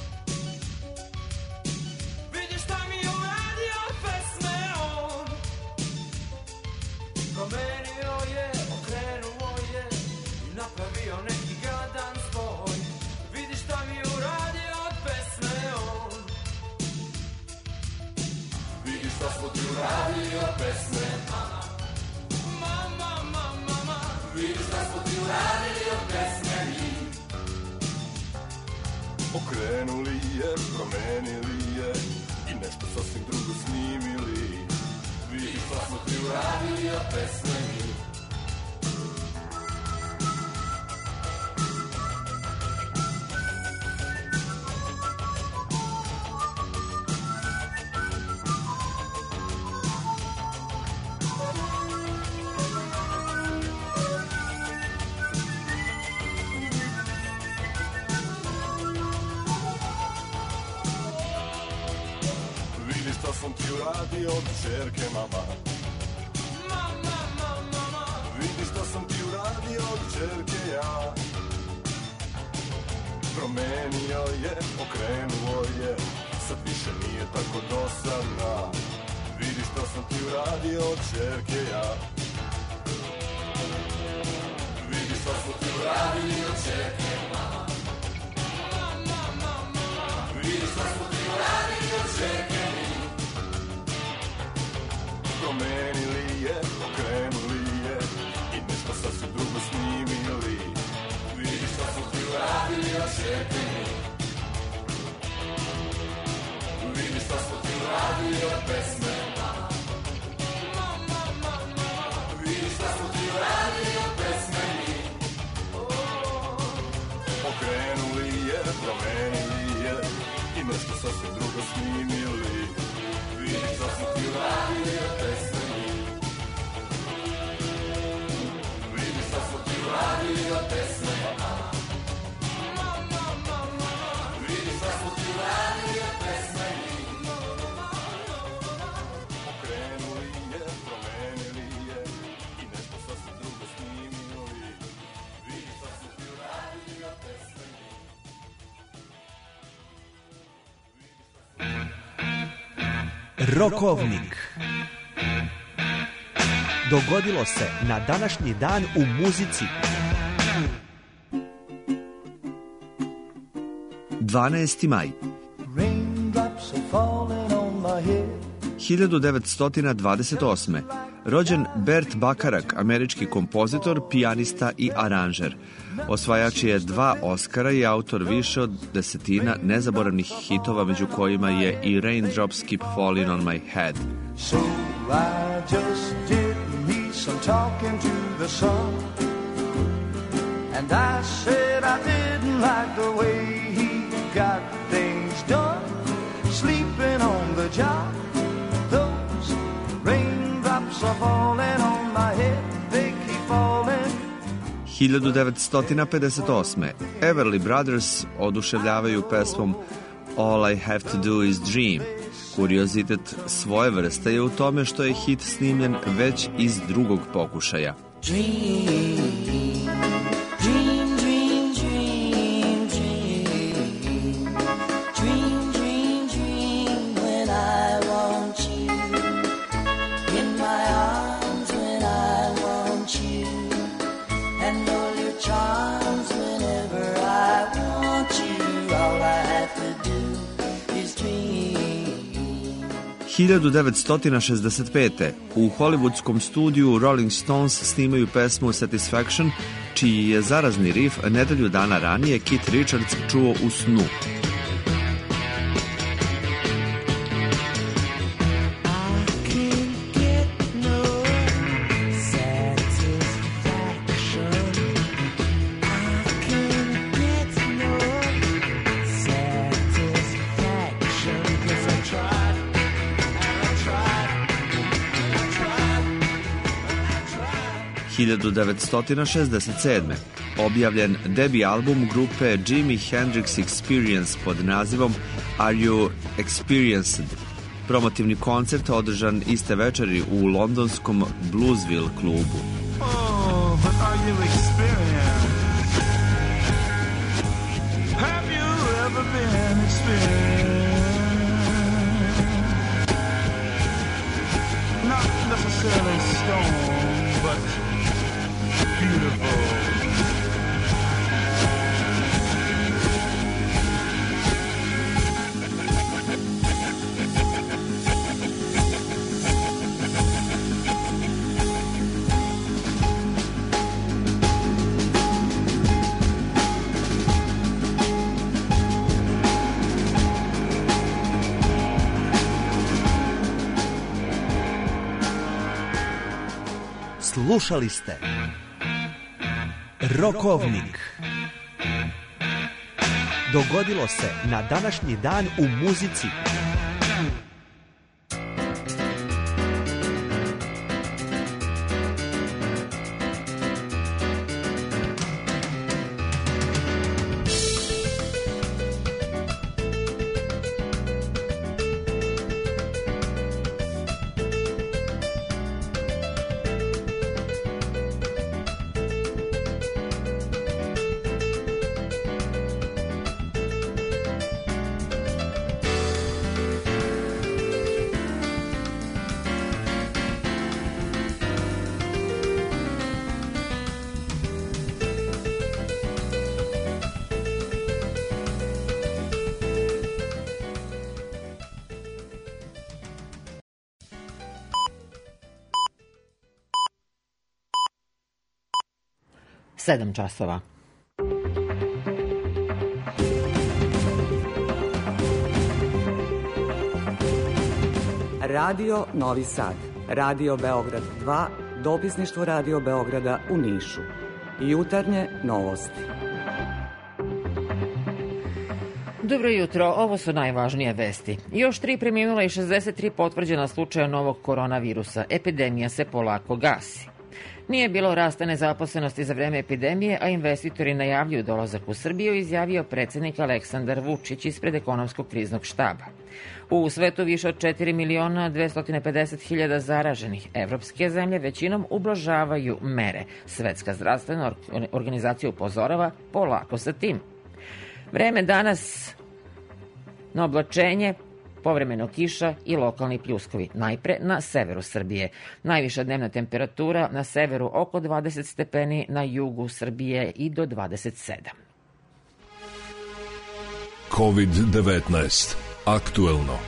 S20: Vidi šta mi je uradio od pesme on. Promenio je, okrenuo je i napravio neki gadan spoj. Vidi šta mi je uradio od pesme on. Vidi šta smo ti uradili od pesme mama. Mama, mama, mama. Vidi šta smo ti uradili od pesme mi. Okrenuli je, promenili je i nešto sasvim drugo snimili. Vidi šta smo ti uradili od pesme mi. Sam ti uradio od čerke mama. Mama, mama, mama. Vidi što sam ti uradio od čerke ja. Promenio je, okrenuo je, sad više nije tako dosadna. Vidi što sam ti uradio od čerke ja. Vidi što sam ti uradio od čerke mama. Mama, mama, mama. Vidi što sam ti uradio od čerke mi. Promenili je, okrenuli je i nešto sasvim drugo snimili. Vidi šta smo ti uradili od čerke mi. Vidi šta smo ti uradili od pesme mama. Mama, mama, mama. Vidi šta smo ti uradili od pesme mi. Okrenuli je, promenili je i nešto sasvim drugo snimili. Vidi šta smo ti uradili od pesme mi.
S21: Rokovnik. Dogodilo se na današnji dan u muzici. 12. maj 1928. Rođen Bert Bacharach, američki kompozitor, pijanista i aranžer. Osvajač je 2 Oscara i autor više od 10 nezaboravnih hitova, među kojima je i Raindrops Keep Falling on My Head.
S20: So I just did me some talking to the sun, and I said I didn't like the way he got things done, sleeping on the job. Those raindrops are falling on my head, they keep falling.
S22: 1958. Everly Brothers oduševljavaju pesmom All I Have to Do Is Dream. Kuriozitet svoje vrste je u tome što je hit snimljen već iz drugog pokušaja.
S20: Dream,
S22: 1965. u hollywoodskom studiju Rolling Stones snimaju pesmu Satisfaction, čiji je zarazni rif nedelju dana ranije Keith Richards čuo u snu. – 1967. objavljen debi album grupe Jimi Hendrix Experience pod nazivom Are You Experienced? Promotivni koncert održan iste večeri u londonskom Bluesville klubu.
S20: oh, but are you experienced? Have you ever been experienced? Not necessarily stone, but beautiful.
S21: Slušali ste Rokovnik. Dogodilo se na današnji dan u muzici.
S14: Sedam časova.
S15: Radio Novi Sad, Radio Beograd 2, dopisništvo Radio Beograda u Nišu. Jutarnje novosti.
S14: Dobro jutro, ovo su najvažnije vesti. Još 3 preminula i 63 potvrđena slučaja novog koronavirusa. Epidemija se polako gasi. Nije bilo rasta nezaposlenosti za vreme epidemije, a investitori najavljuju dolazak u Srbiju, izjavio predsjednik Aleksandar Vučić ispred ekonomskog kriznog štaba. U svetu više od 4.250.000 zaraženih. Evropske zemlje većinom ublažavaju mere. Svetska zdravstvena organizacija upozorava polako sa tim. Vreme danas na oblačenje, povremeno kiša i lokalni pljuskovi, najpre na severu Srbije. Najviša dnevna temperatura na severu oko 20 stepeni, na jugu Srbije i do 27.
S1: COVID-19. Aktuelno.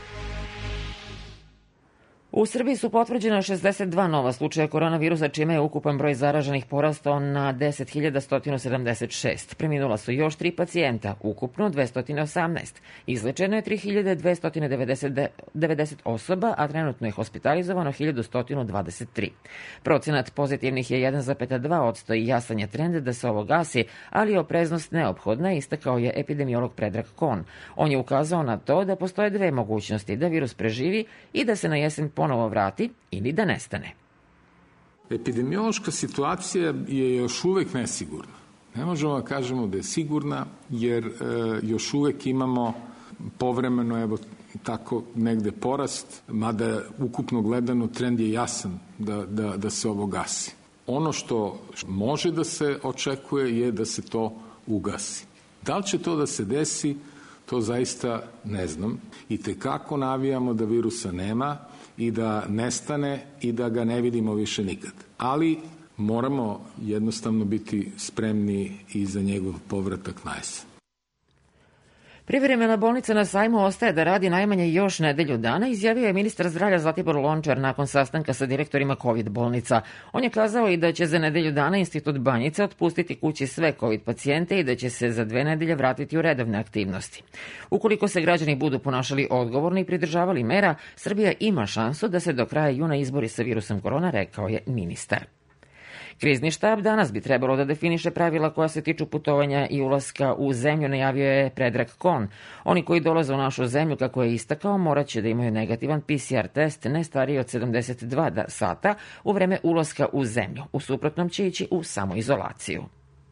S14: U Srbiji su potvrđena 62 nova slučaja koronavirusa, čime je ukupan broj zaraženih porastao na 10.176. Preminula su još 3 pacijenta, ukupno 218. Izlečeno je 3.290 osoba, a trenutno je hospitalizovano 1.123. Procenat pozitivnih je 1,2% i jasan je trend da se ovo gasi, ali opreznost neophodna, istakao je epidemiolog Predrag Kon. On je ukazao na to da postoje dve mogućnosti, da virus preživi i da se na jesen ponovo vrati ili da nestane.
S7: Epidemiološka situacija je još uvek nesigurna. Ne možemo da kažemo da je sigurna, jer još uvek imamo povremeno, evo tako negde porast, mada ukupno gledano trend je jasan da se ovo gasi. Ono što može da se očekuje je da se to ugasi. Da li će to da se desi, to zaista ne znam. I tekako navijamo da virusa nema i da nestane i da ga ne vidimo više nikad. Ali moramo jednostavno biti spremni i za njegov povratak na jesen.
S14: Privremena bolnica na Sajmu ostaje da radi najmanje još nedelju dana, izjavio je ministar zdravlja Zlatibor Lončar nakon sastanka sa direktorima COVID bolnica. On je kazao i da će za nedelju dana Institut Banjica otpustiti kući sve COVID pacijente i da će se za 2 nedelje vratiti u redovne aktivnosti. Ukoliko se građani budu ponašali odgovorno i pridržavali mera, Srbija ima šansu da se do kraja juna izbori sa virusom korona, rekao je ministar. Krizni štab danas bi trebalo da definiše pravila koja se tiču putovanja i ulaska u zemlju, najavio je Predrag Kon. Oni koji dolaze u našu zemlju, kako je istakao, morat će da imaju negativan PCR test ne stariji od 72 sata u vreme ulaska u zemlju. U suprotnom će ići u samoizolaciju.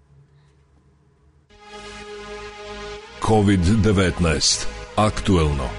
S1: COVID-19. Aktuelno.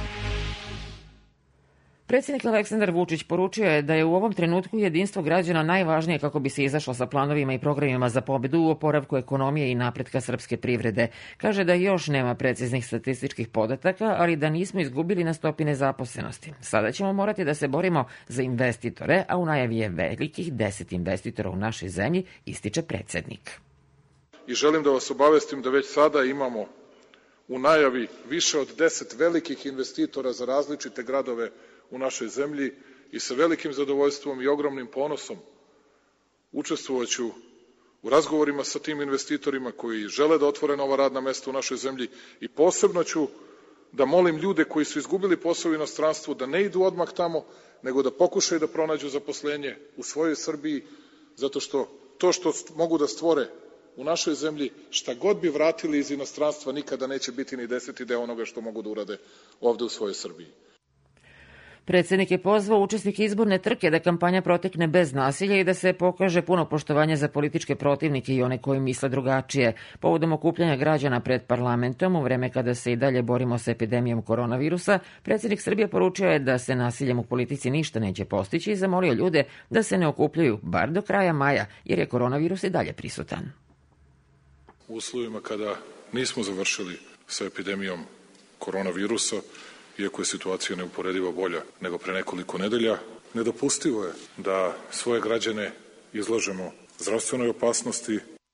S14: Predsjednik Aleksandar Vučić poručio je da je u ovom trenutku jedinstvo građana najvažnije kako bi se izašlo sa planovima i programima za pobedu u oporavku ekonomije i napretka srpske privrede. Kaže da još nema preciznih statističkih podataka, ali da nismo izgubili na stopi nezaposlenosti. Sada ćemo morati da se borimo za investitore, a u najavi je velikih 10 investitora u našoj zemlji, ističe predsjednik.
S23: I želim da vas obavestim da već sada imamo u najavi više od 10 velikih investitora za različite gradove u našoj zemlji i sa velikim zadovoljstvom i ogromnim ponosom učestvovaću u razgovorima sa tim investitorima koji žele da otvore nova radna mesta u našoj zemlji i posebno ću da molim ljude koji su izgubili posao u inostranstvu da ne idu odmah tamo, nego da pokušaju da pronađu zaposlenje u svojoj Srbiji, zato što to što mogu da stvore u našoj zemlji, šta god bi vratili iz inostranstva, nikada neće biti ni 10. deo onoga što mogu da urade ovde u svojoj Srbiji.
S14: Predsjednik je pozvao učesnike izborne trke da kampanja protekne bez nasilja i da se pokaže puno poštovanje za političke protivnike i one koji misle drugačije. Povodom okupljanja građana pred parlamentom, u vreme kada se i dalje borimo sa epidemijom koronavirusa, predsjednik Srbije poručio je da se nasiljem u politici ništa neće postići i zamolio ljude da se ne okupljaju bar do kraja maja, jer je koronavirus i dalje prisutan.
S23: U uslovima kada nismo završili sa epidemijom koronavirusa, iako je situacija neuporedivo bolja nego pre nekoliko nedelja, nedopustivo je da svoje građane izlažemo zdravstvenoj opasnosti.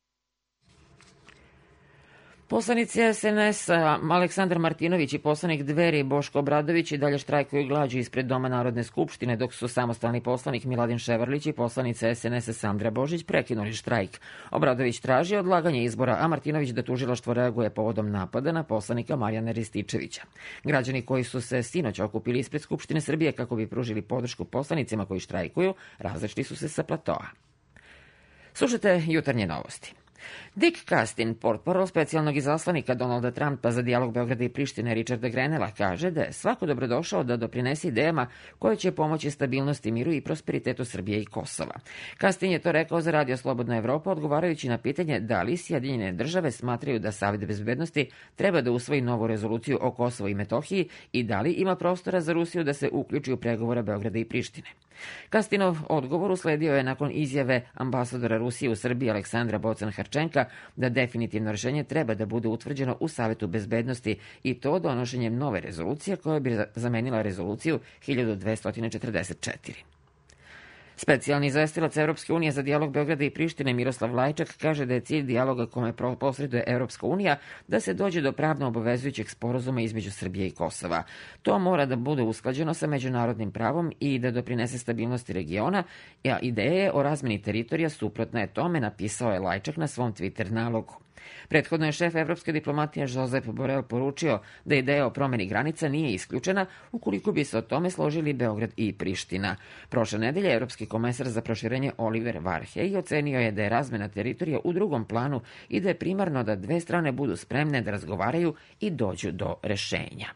S14: Poslanici SNS Aleksandar Martinović i poslanik Dveri Boško Obradović i dalje štrajkuju glađu ispred Doma Narodne skupštine, dok su samostalni poslanik Miladin Ševarlić i poslanica SNS Sandra Božić prekinuli štrajk. Obradović traži odlaganje izbora, a Martinović da tužilaštvo reaguje povodom napada na poslanika Marijana Rističevića. Građani koji su se sinoć okupili ispred Skupštine Srbije kako bi pružili podršku poslanicima koji štrajkuju, različili su se sa platoa. Slušajte jutarnje novosti. Dick Castin, portparol specijalnog izaslanika Donalda Trumpa za dijalog Beograda i Prištine Richarda Grenela, kaže da je svako dobrodošao da doprinese idejama koje će pomoći stabilnosti, miru i prosperitetu Srbije i Kosova. Castin je to rekao za Radio Slobodna Evropa, odgovarajući na pitanje da li Sjedinjene države smatraju da Savet bezbednosti treba da usvoji novu rezoluciju o Kosovu i Metohiji i da li ima prostora za Rusiju da se uključi u pregovore Beograda i Prištine. Kastinov odgovor usledio je nakon izjave ambasadora Rusije u Srbiji Aleksandra Bocan-Harčenka da definitivno rešenje treba da bude utvrđeno u Savetu bezbednosti i to donošenjem nove rezolucije koja bi zamenila rezoluciju 1244. Specijalni izvestilac Evropske unije za dijalog Beograda i Prištine Miroslav Lajčak kaže da je cilj dijaloga kome posreduje Evropska unija da se dođe do pravno obavezujućeg sporazuma između Srbije i Kosova. To mora da bude usklađeno sa međunarodnim pravom i da doprinese stabilnosti regiona, a ideje o razmeni teritorija suprotna je tome, napisao je Lajčak na svom Twitter nalogu. Prethodno je šef evropske diplomatije Josep Borrell poručio da ideja o promeni granica nije isključena ukoliko bi se o tome složili Beograd i Priština. Prošle nedelje evropski komesar za proširenje Oliver Varhej ocenio je da je razmena teritorija u drugom planu i da je primarno da dve strane budu spremne da razgovaraju i dođu do rešenja.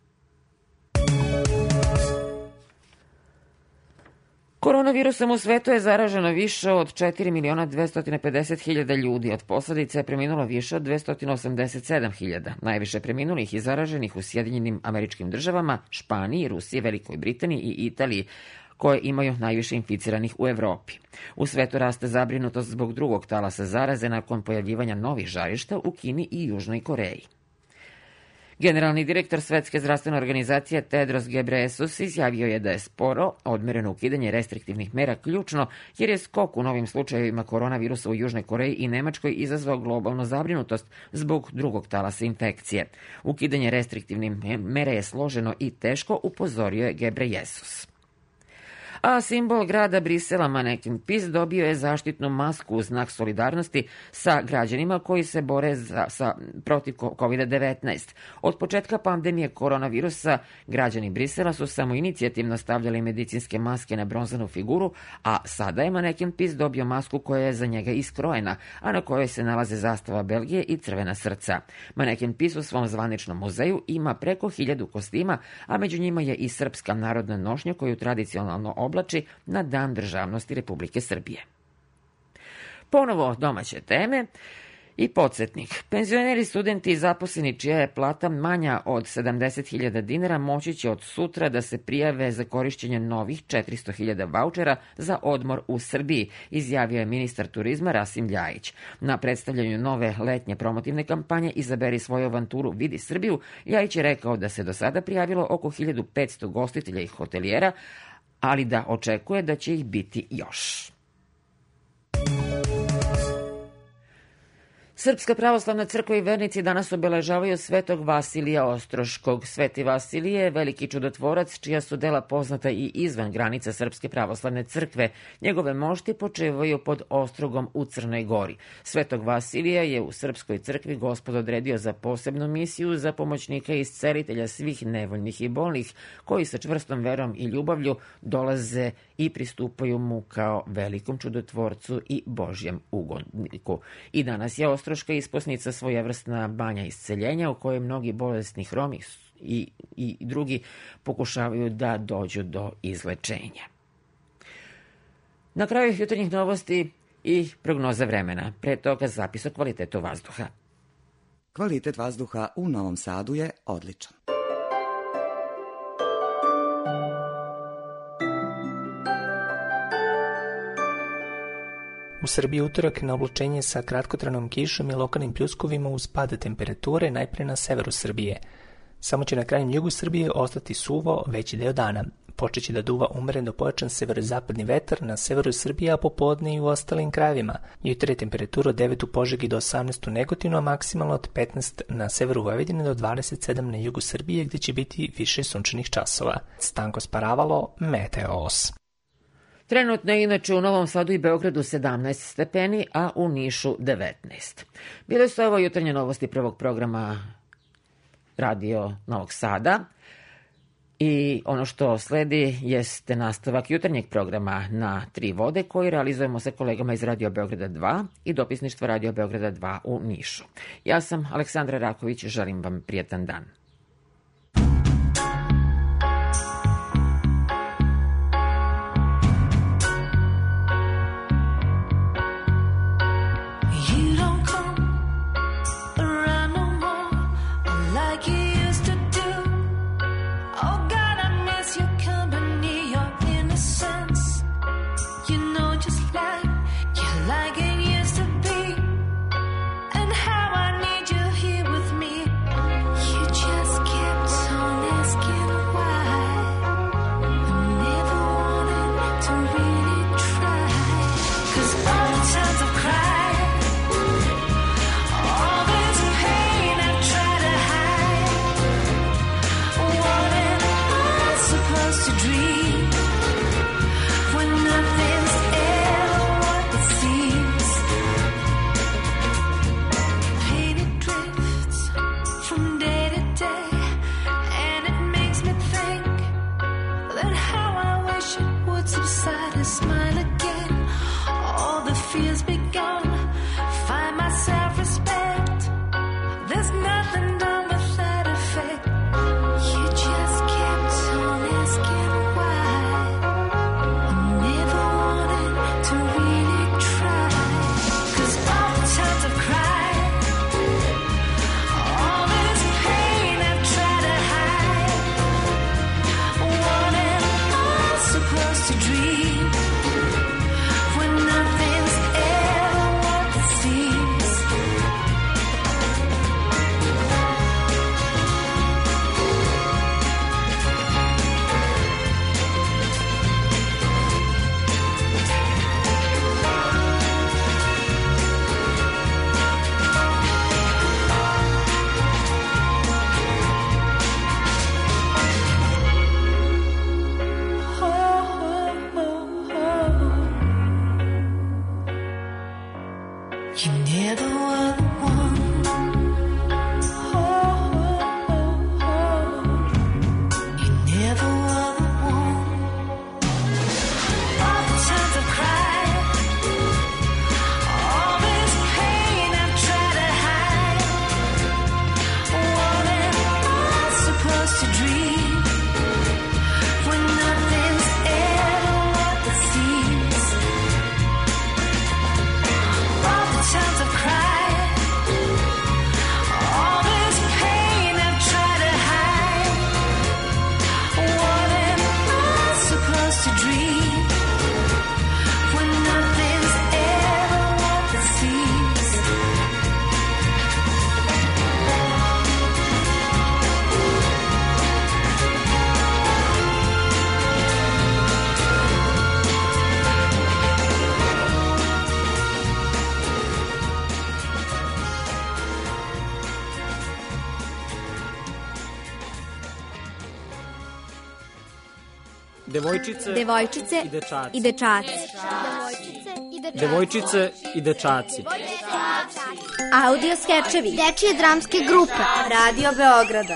S14: Koronavirusom u svetu je zaraženo više od 4.250.000 ljudi. Od posledica je preminulo više od 287.000. Najviše preminulih i zaraženih u Sjedinjenim Američkim Državama, Španiji, Rusiji, Velikoj Britaniji i Italiji, koje imaju najviše inficiranih u Evropi. U svetu raste zabrinutost zbog drugog talasa zaraze nakon pojavljivanja novih žarišta u Kini i Južnoj Koreji. Generalni direktor Svetske zdravstvene organizacije Tedros Ghebreyesus izjavio je da je sporo odmereno ukidanje restriktivnih mera ključno, jer je skok u novim slučajevima koronavirusa u Južnoj Koreji i Nemačkoj izazvao globalnu zabrinutost zbog drugog talasa infekcije. Ukidanje restriktivnih mera je složeno i teško, upozorio je Ghebreyesus. A simbol grada Brisela maneken PiS dobio je zaštitnu masku u znak solidarnosti sa građanima koji se bore protiv COVID-19. Od početka pandemije koronavirusa građani Brisela su samoinicijativno stavljali medicinske maske na bronzanu figuru, a sada je maneken PiS dobio masku koja je za njega iskrojena, a na kojoj se nalaze zastava Belgije i crvena srca. Maneken PiS u svom zvaničnom muzeju ima preko 1000 kostima, a među njima je i srpska narodna nošnja koju tradicionalno oblači na Dan državnosti Republike Srbije. Ponovo domaće teme i podsjetnik. Penzioneri, studenti i zaposleni čija je plata manja od 70.000 dinara moći će od sutra da se prijave za korišćenje novih 400.000 vaučera za odmor u Srbiji, izjavio je ministar turizma Rasim Ljajić. Na predstavljanju nove letnje promotivne kampanje Izaberi svoju avanturu, vidi Srbiju, Ljajić je rekao da se do sada prijavilo oko 1500 gostitelja i hotelijera, ali da očekuje da će ih biti još. Srpska pravoslavna crkva i vernici danas obeležavaju Svetog Vasilija Ostroškog. Sveti Vasilije je veliki čudotvorac čija su dela poznata i izvan granica Srpske pravoslavne crkve. Njegove mošti počivaju pod Ostrogom u Crnoj Gori. Svetog Vasilija je u Srpskoj crkvi Gospod odredio za posebnu misiju za pomoćnika i iscelitelja svih nevoljnih i bolnih, koji sa čvrstom verom i ljubavlju dolaze i pristupaju mu kao velikom čudotvorcu i Božjem ugodniku. I danas je Ostroška isposnica svojevrsna banja isceljenja u kojoj mnogi bolesni Romi i drugi pokušavaju da dođu do izlečenja. Na kraju jutarnjih novosti i prognoza vremena. Pre toga zapis o kvalitetu vazduha.
S6: Kvalitet vazduha u Novom Sadu je odličan.
S16: U Srbiji utorak na oblačenje sa kratkotrajnom kišom i lokalnim pljuskovima uz pad temperature najpre na severu Srbije. Samo će na krajnjem jugu Srbije ostati suvo veći deo dana. Počeće da duva umereno pojačan severozapadni vetar na severu Srbije, a popodne i u ostalim krajevima. Jutra je temperatura od 9 u Požegi do 18 u Negotinu, a maksimalno od 15 na severu Vojvodine do 27 na jugu Srbije, gde će biti više sunčanih časova. Stanko Sparavalo, Meteos.
S14: Trenutno je inače u Novom Sadu i Beogradu 17 stepeni, a u Nišu 19. Bile su ovo jutarnje novosti prvog programa Radio Novog Sada i ono što sledi jeste nastavak jutarnjeg programa Na tri vode koji realizujemo sa kolegama iz Radio Beograda 2 i dopisništva Radio Beograda 2 u Nišu. Ja sam Aleksandra Raković, želim vam prijetan dan.
S5: Your company, your innocence. lucid dream when nothing's ever what it seems.
S8: Devojčice,
S9: devojčice
S8: i dečaci.
S9: I dečaci.
S8: Devojčice i dečaci.
S9: Audio skečevi. Dečije dramske grupe. Radio Beograda.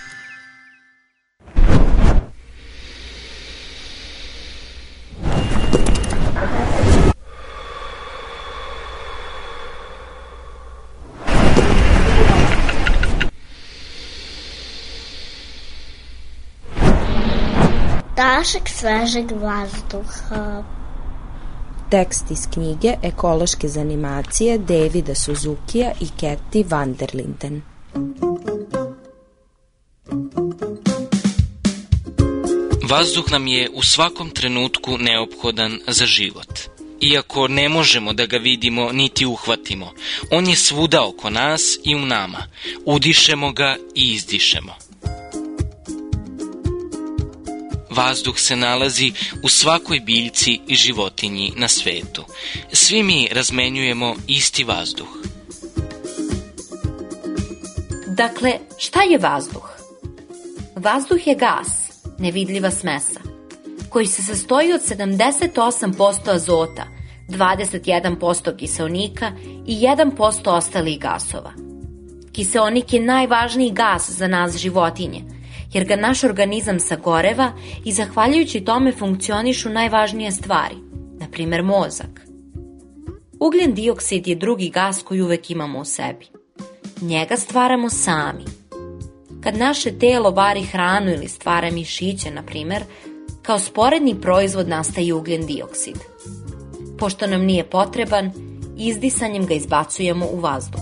S11: Dašak svežeg vazduha.
S24: Tekst iz knjige Ekološke zanimacije Davida Suzukija i Kathy van der Linden.
S25: Vazduh nam je u svakom trenutku neophodan za život. Iako ne možemo da ga vidimo niti uhvatimo, on je svuda oko nas i u nama. Udišemo ga i izdišemo. Vazduh se nalazi u svakoj biljci i životinji na svetu. Svi mi razmenjujemo isti vazduh.
S26: Dakle, šta je vazduh? Vazduh je gas, nevidljiva smesa, koji se sastoji od 78% azota, 21% kiseonika i 1% ostalih gasova. Kiseonik je najvažniji gas za nas životinje, jer ga naš organizam sagoreva i zahvaljujući tome funkcionišu najvažnije stvari, na primer mozak. Ugljen dioksid je drugi gas koji uvek imamo u sebi. Njega stvaramo sami. Kad naše telo vari hranu ili stvara mišiće, na primer, kao sporedni proizvod nastaje ugljen dioksid. Pošto nam nije potreban, izdisanjem ga izbacujemo u vazduh.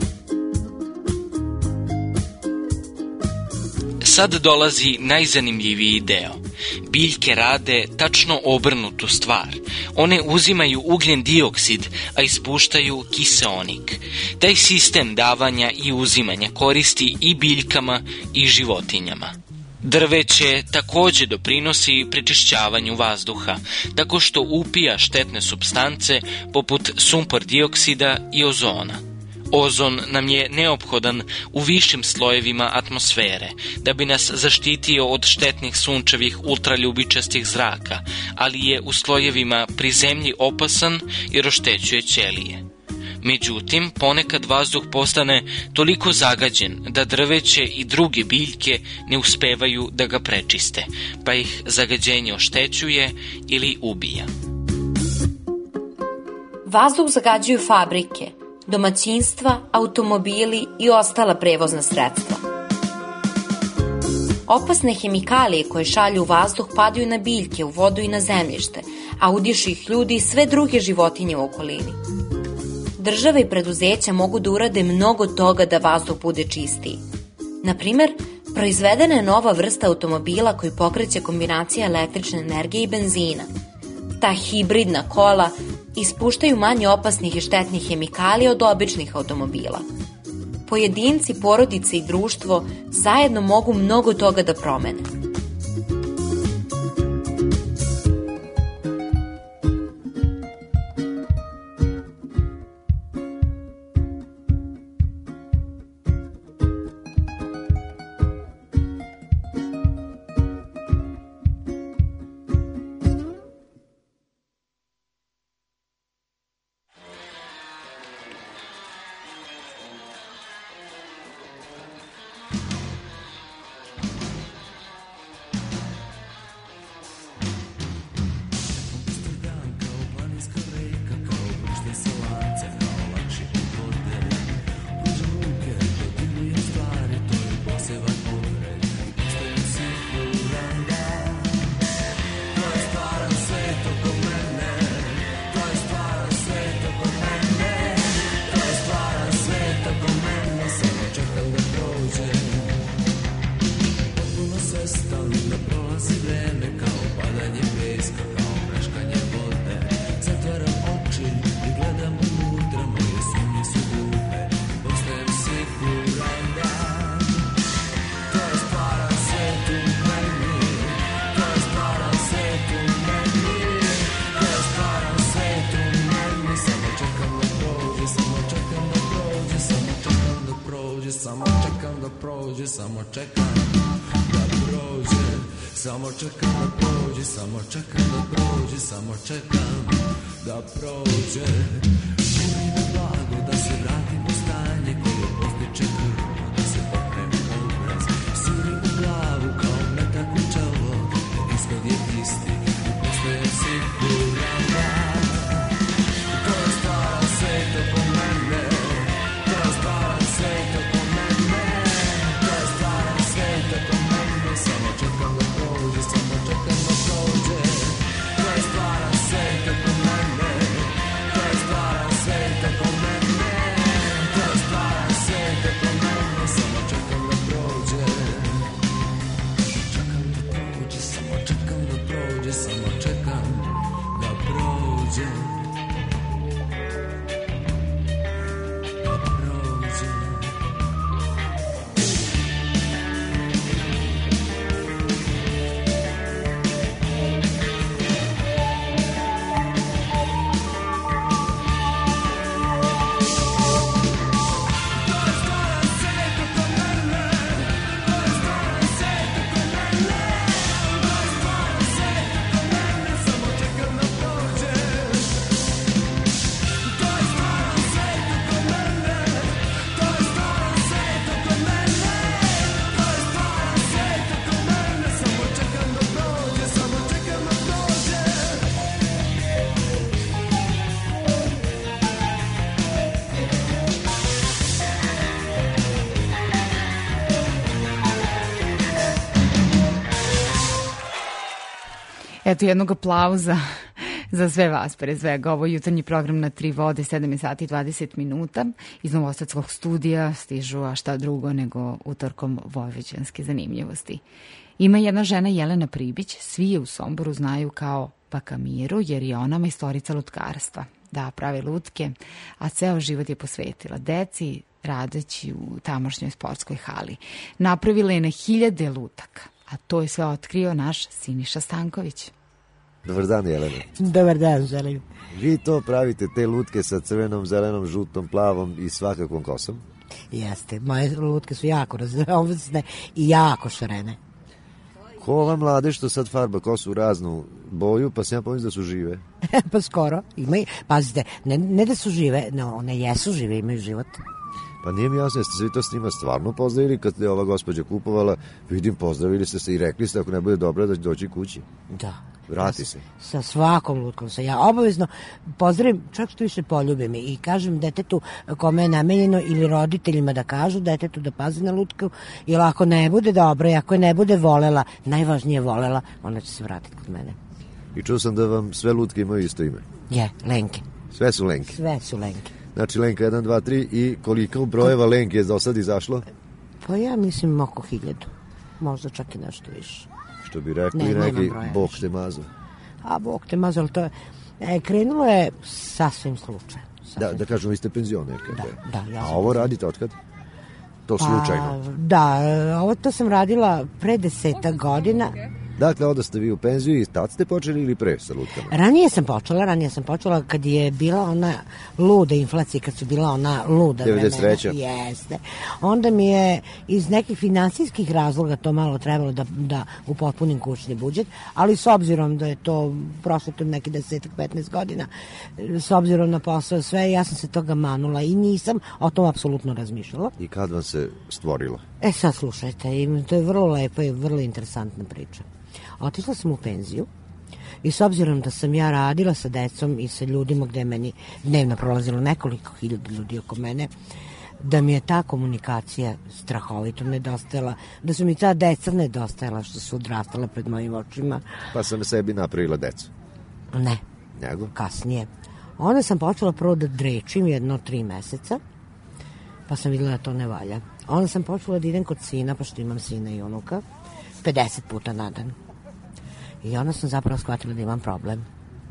S25: Sad dolazi najzanimljiviji deo. Biljke rade tačno obrnutu stvar. One uzimaju ugljen dioksid, a ispuštaju kiseonik. Taj sistem davanja i uzimanja koristi i biljkama i životinjama. Drveće takođe doprinosi prečišćavanju vazduha, tako što upija štetne supstance poput sumpor dioksida i ozona. Ozon nam je neophodan u višim slojevima atmosfere, da bi nas zaštitio od štetnih sunčevih ultraljubičastih zraka, ali je u slojevima pri zemlji opasan jer oštećuje ćelije. Međutim, ponekad vazduh postane toliko zagađen da drveće i druge biljke ne uspevaju da ga prečiste, pa ih zagađenje oštećuje ili ubija.
S26: Vazduh zagađuju fabrike, domaćinstva, automobili i ostala prevozna sredstva. Opasne hemikalije koje šalju u vazduh padaju na biljke, u vodu i na zemljište, a udišu ih ljudi i sve druge životinje u okolini. Države i preduzeća mogu da urade mnogo toga da vazduh bude čistiji. Naprimer, proizvedena je nova vrsta automobila koji pokreće kombinacija električne energije i benzina. Ta hibridna kola ispuštaju manje opasnih i štetnih hemikalija od običnih automobila. Pojedinci, porodice i društvo zajedno mogu mnogo toga da promene.
S4: samo čekam da prođe, samo čekam da prođe, samo čekam da prođe, samo čekam da prođe. Buri me blago da se vratim u stanje koje postiče krv, da se pokrene obraz. Suri u glavu kao metak u čelo, ishod je isti i postoje siguran da. To je stvaran svet oko mene, to je stvaran svet oko mene, to je stvaran svet oko mene, samo čekam da prođe, samo čekam da prođe. To je stvaran svet oko mene, to je stvaran svet oko mene, to je stvaran svet oko mene, samo čekam da prođe. Čekam da prođe, samo čekam da prođe, samo čekam da prođe.
S2: Eto jednog aplauza za sve vas, pre svega. Ovo je jutarnji program na 3 vode, 7 sati i 20 minuta. Iz Novosadskog studija stižu, a šta drugo nego utorkom vojvođanske zanimljivosti. Ima jedna žena, Jelena Pribić, svi je u Somboru znaju kao Baka Miru, jer je ona majstorica lutkarstva. Da, pravi lutke, a ceo život je posvetila deci, radeći u tamošnjoj sportskoj hali. Napravila je na 1000 lutaka, a to je sve otkrio naš Siniša Stanković.
S8: Dobar dan, Jelena.
S10: Dobar dan, želim.
S8: Vi to pravite, te lutke sa crvenom, zelenom, žutom, plavom i svakakvom kosom?
S10: Jeste, moje lutke su jako raznovrsne i jako šarene.
S8: Ko ova mlade što sad farba kosu u raznu boju, pa se ja pomislim da su žive?
S10: Pa skoro. Pazite, ne da su žive, no, one jesu žive, imaju život.
S8: Pa nije mi jasno, jeste se vi to s njima stvarno pozdravili kad je ova gospođa kupovala, vidim, pozdravili ste se i rekli ste ako ne bude dobro da dođi kući.
S10: Da.
S8: Vrati se.
S10: Sa svakom lutkom se ja obavezno pozdravim, čak što više poljubim i kažem detetu kome je namenjeno ili roditeljima da kažu detetu da pazi na lutku, jer ako ne bude dobro i ako je ne bude volela, najvažnije volela, ona će se vratiti kod mene.
S8: I čuo sam da vam sve lutke imaju isto ime.
S10: Je, Lenke.
S8: Sve su Lenke?
S10: Sve su Lenke.
S8: Znači Lenka 1, 2, 3 i koliko brojeva Lenke je do sad izašlo?
S10: Pa ja mislim oko 1000, možda čak i nešto više.
S8: Što bi rekli neki Bog te mazo.
S10: A Bog te mazo, ali to je, krenulo je sasvim slučajno.
S8: Da kažemo, vi ste penzionerka.
S10: Da, ja
S8: a ovo radite otkad? To slučajno?
S10: Da, ovo to sam radila pre 10 godina.
S8: Dakle, onda ste vi u penziju i tad ste počeli ili pre sa lutkama?
S10: Ranije sam počela kad je bila ona luda inflacija, kad su bila ona luda
S8: 93.
S10: Jeste. Onda mi je iz nekih finansijskih razloga to malo trebalo da upotpunim kućni budžet, ali s obzirom da je to prošlo to neki 10-15 godina, s obzirom na posao sve, ja sam se toga manula i nisam o tom apsolutno razmišljala.
S8: I kad vam se stvorilo?
S10: Sad slušajte, to je vrlo lepa i vrlo interesantna priča. Otišla sam u penziju i s obzirom da sam ja radila sa decom i sa ljudima gde meni dnevno prolazilo nekoliko hiljada ljudi oko mene, da mi je ta komunikacija strahovito nedostajala, da su mi ta deca nedostajala što su odrastala pred mojim očima.
S8: Pa sam sebi napravila decu?
S10: Ne.
S8: Nego?
S10: Kasnije. Onda sam počela prvo da drečim 3 meseca, pa sam videla da to ne valja. Onda sam počela da idem kod sina, pa što imam sina i unuka, 50 puta na dan. I onda sam zapravo shvatila da imam problem.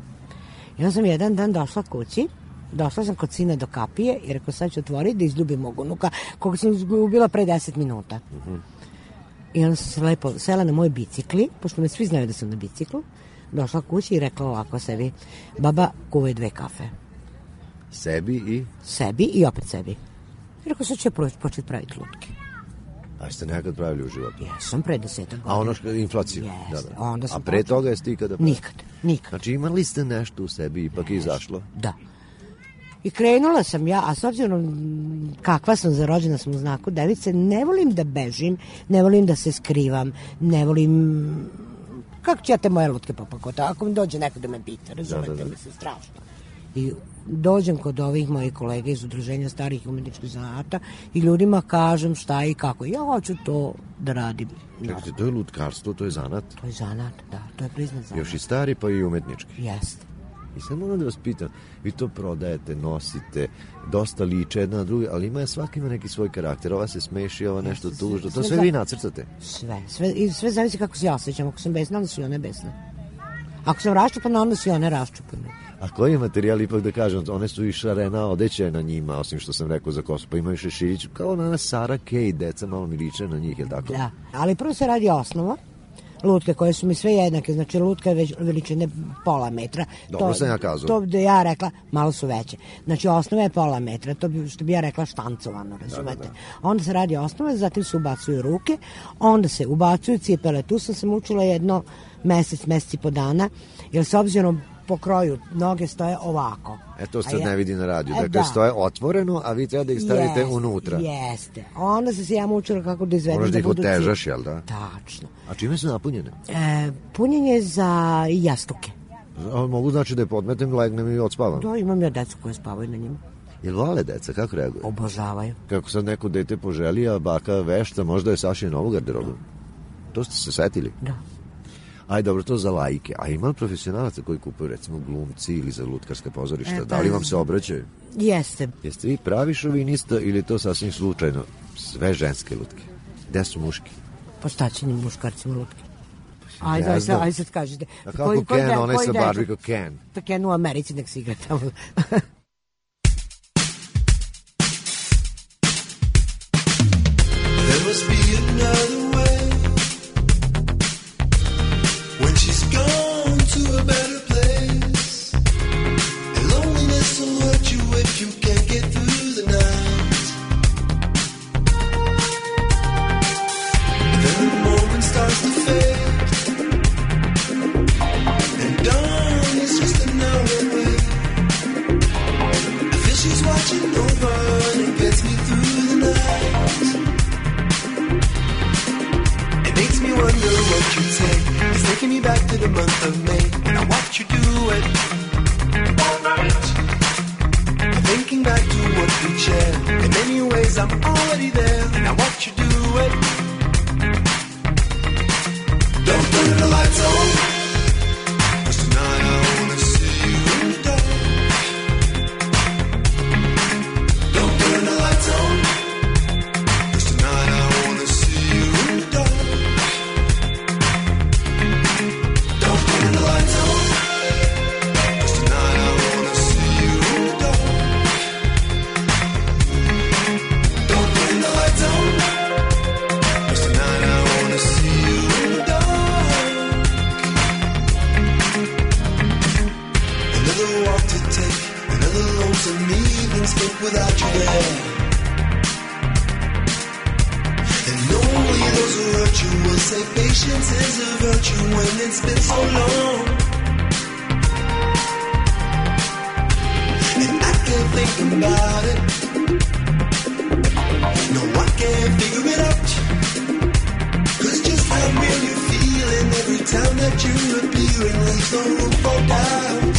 S10: I onda sam jedan dan došla kući, došla sam kod sina do kapije i rekao sad ću otvoriti da izljubim mog unuka koga sam izgubila pre 10 minuta. I onda sam se lepo sela na moj bicikli, pošto me svi znaju da sam na biciklu, došla kući i rekla ovako sebi, baba, kuvaj 2 kafe.
S8: Sebi i?
S10: Sebi i opet sebi. I rekao sad ću početi praviti lutke.
S8: A jeste nekad pravili u životu?
S10: Jesam, pre 10 godina.
S8: A ono što je inflacija?
S10: Jeste.
S8: Da.
S10: Onda sam
S8: a pre toga jeste ikada pravili?
S10: Nikad.
S8: Znači imali ste nešto u sebi, ipak je izašlo?
S10: Da. I krenula sam ja, a s obzirom kakva sam zarođena sam u znaku device, ne volim da bežim, ne volim da se skrivam, ne volim... Kako će ja te moje lutke popakota? Ako mi dođe neko da me pita, razumete mi se strašno. I dođem kod ovih mojih kolega iz Udruženja starih umetničkih zanata i ljudima kažem šta i kako. Ja hoću to da radim.
S8: Čekajte, to je lutkarstvo, to je zanat?
S10: To je zanat, da, to je priznat zanat.
S8: Još i stari pa i umetnički?
S10: Jeste.
S8: I sad moram da vas pitam, vi to prodajete, nosite, dosta liče jedna na druga, ali ima svaki ima neki svoj karakter, ova se smeši, ova nešto tužno, to sve vi nacrtate?
S10: Sve zavisi kako se ja osjećam, ako sam besna, onda su i one besne. Ako sam raščupana, onda su i one raščupane.
S8: A koji je materijal, ipak da kažem, one su i šarena odeće na njima, osim što sam rekao za kosu, pa imaju šeširić, kao ona Sara Kay, deca malo mi liče na njih, je tako?
S10: Da, ali prvo se radi osnova, lutke koje su mi sve jednake, znači lutka je veličine pola metra.
S8: Dobro sam ja kazao.
S10: To bi ja rekla, malo su veće. Znači osnova je pola metra, to bi, što bi ja rekla štancovano, razumete. Da. Onda se radi osnova, zatim se ubacuju ruke, onda se ubacuju cipele. Tu sam se mučila jedno mesec i po dana, jer s obzirom po kroju noge stoje ovako.
S8: To sad ne vidi na radiju. Dakle, stoje otvoreno, a vi treba da ih stavite unutra.
S10: Jeste. Onda se ja mučila kako da izvedem.
S8: Možda ih otežaš, jel da?
S10: Tačno.
S8: A čime su napunjene?
S10: Punjenje za jastuke.
S8: Mogu znači da je podmetem, legnem i odspavam?
S10: Da, imam ja decu koje spavaju na njima.
S8: Jel vole deca, kako reaguju?
S10: Obožavaju.
S8: Kako sad neko dete poželi, a baka vešta, možda je Sašin novu garderobu. To ste se setili?
S10: Da.
S8: Aj, dobro, to za laike. A ima li profesionalaca koji kupuju, recimo, glumci ili za lutkarske pozorišta? Da li vam se obraćaju?
S10: Jeste.
S8: Jeste vi pravi šovinista ili to sasvim slučajno? Sve ženske lutke. Gde su muški?
S10: Pa šta će njim muškarcima lutke? Ajde sad kažete.
S8: A kako Ken, onaj sa Barbie kao Ken?
S10: To Ken u Americi nek se igra tamo.
S4: There must be another way. When she's gone to a better place, and loneliness will hurt you if you can't get through the night. Then the moment starts to fade, and dawn is just an hour away. I feel she's watching over and gets me through the night. It makes me wonder what you take. It's taking me back to the month of May, and I watch you do it all night. I'm thinking back to what we shared. In many ways I'm already there, and I watch you do it. Don't turn the lights on, 'cause tonight I wanna see you in the dark. Don't turn the lights on, 'cause tonight I wanna see you in the dark. Don't turn the lights on, 'cause tonight I wanna see you in the dark. Don't turn the lights on, 'cause tonight I wanna see you in the dark. Another walk to take, another lonesome evening spent without you there. And only those who hurt you will say patience is a virtue when it's been so long. And I can't think about it. No, I can't figure it out. 'Cause just how real you're feeling every time that you're appearing leaves no room for doubt.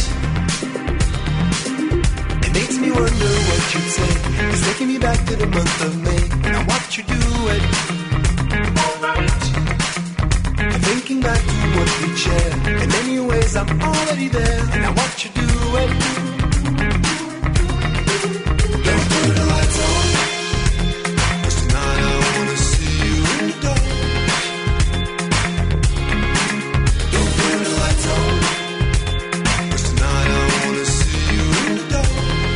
S4: It makes me wonder what you'd say. It's taking me back to the month of May, and I watch you do it all night. I'm thinking back to what we shared. In many ways I'm already there, and I watch you do it. Don't turn the lights on, 'cause tonight I wanna see you in the dark. Don't turn the lights on, 'cause tonight I wanna see you in the dark.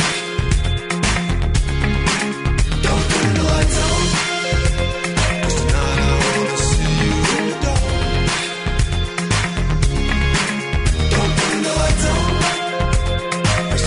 S4: Don't turn the lights on, 'cause tonight I wanna see you in the dark. Don't turn the lights on, 'cause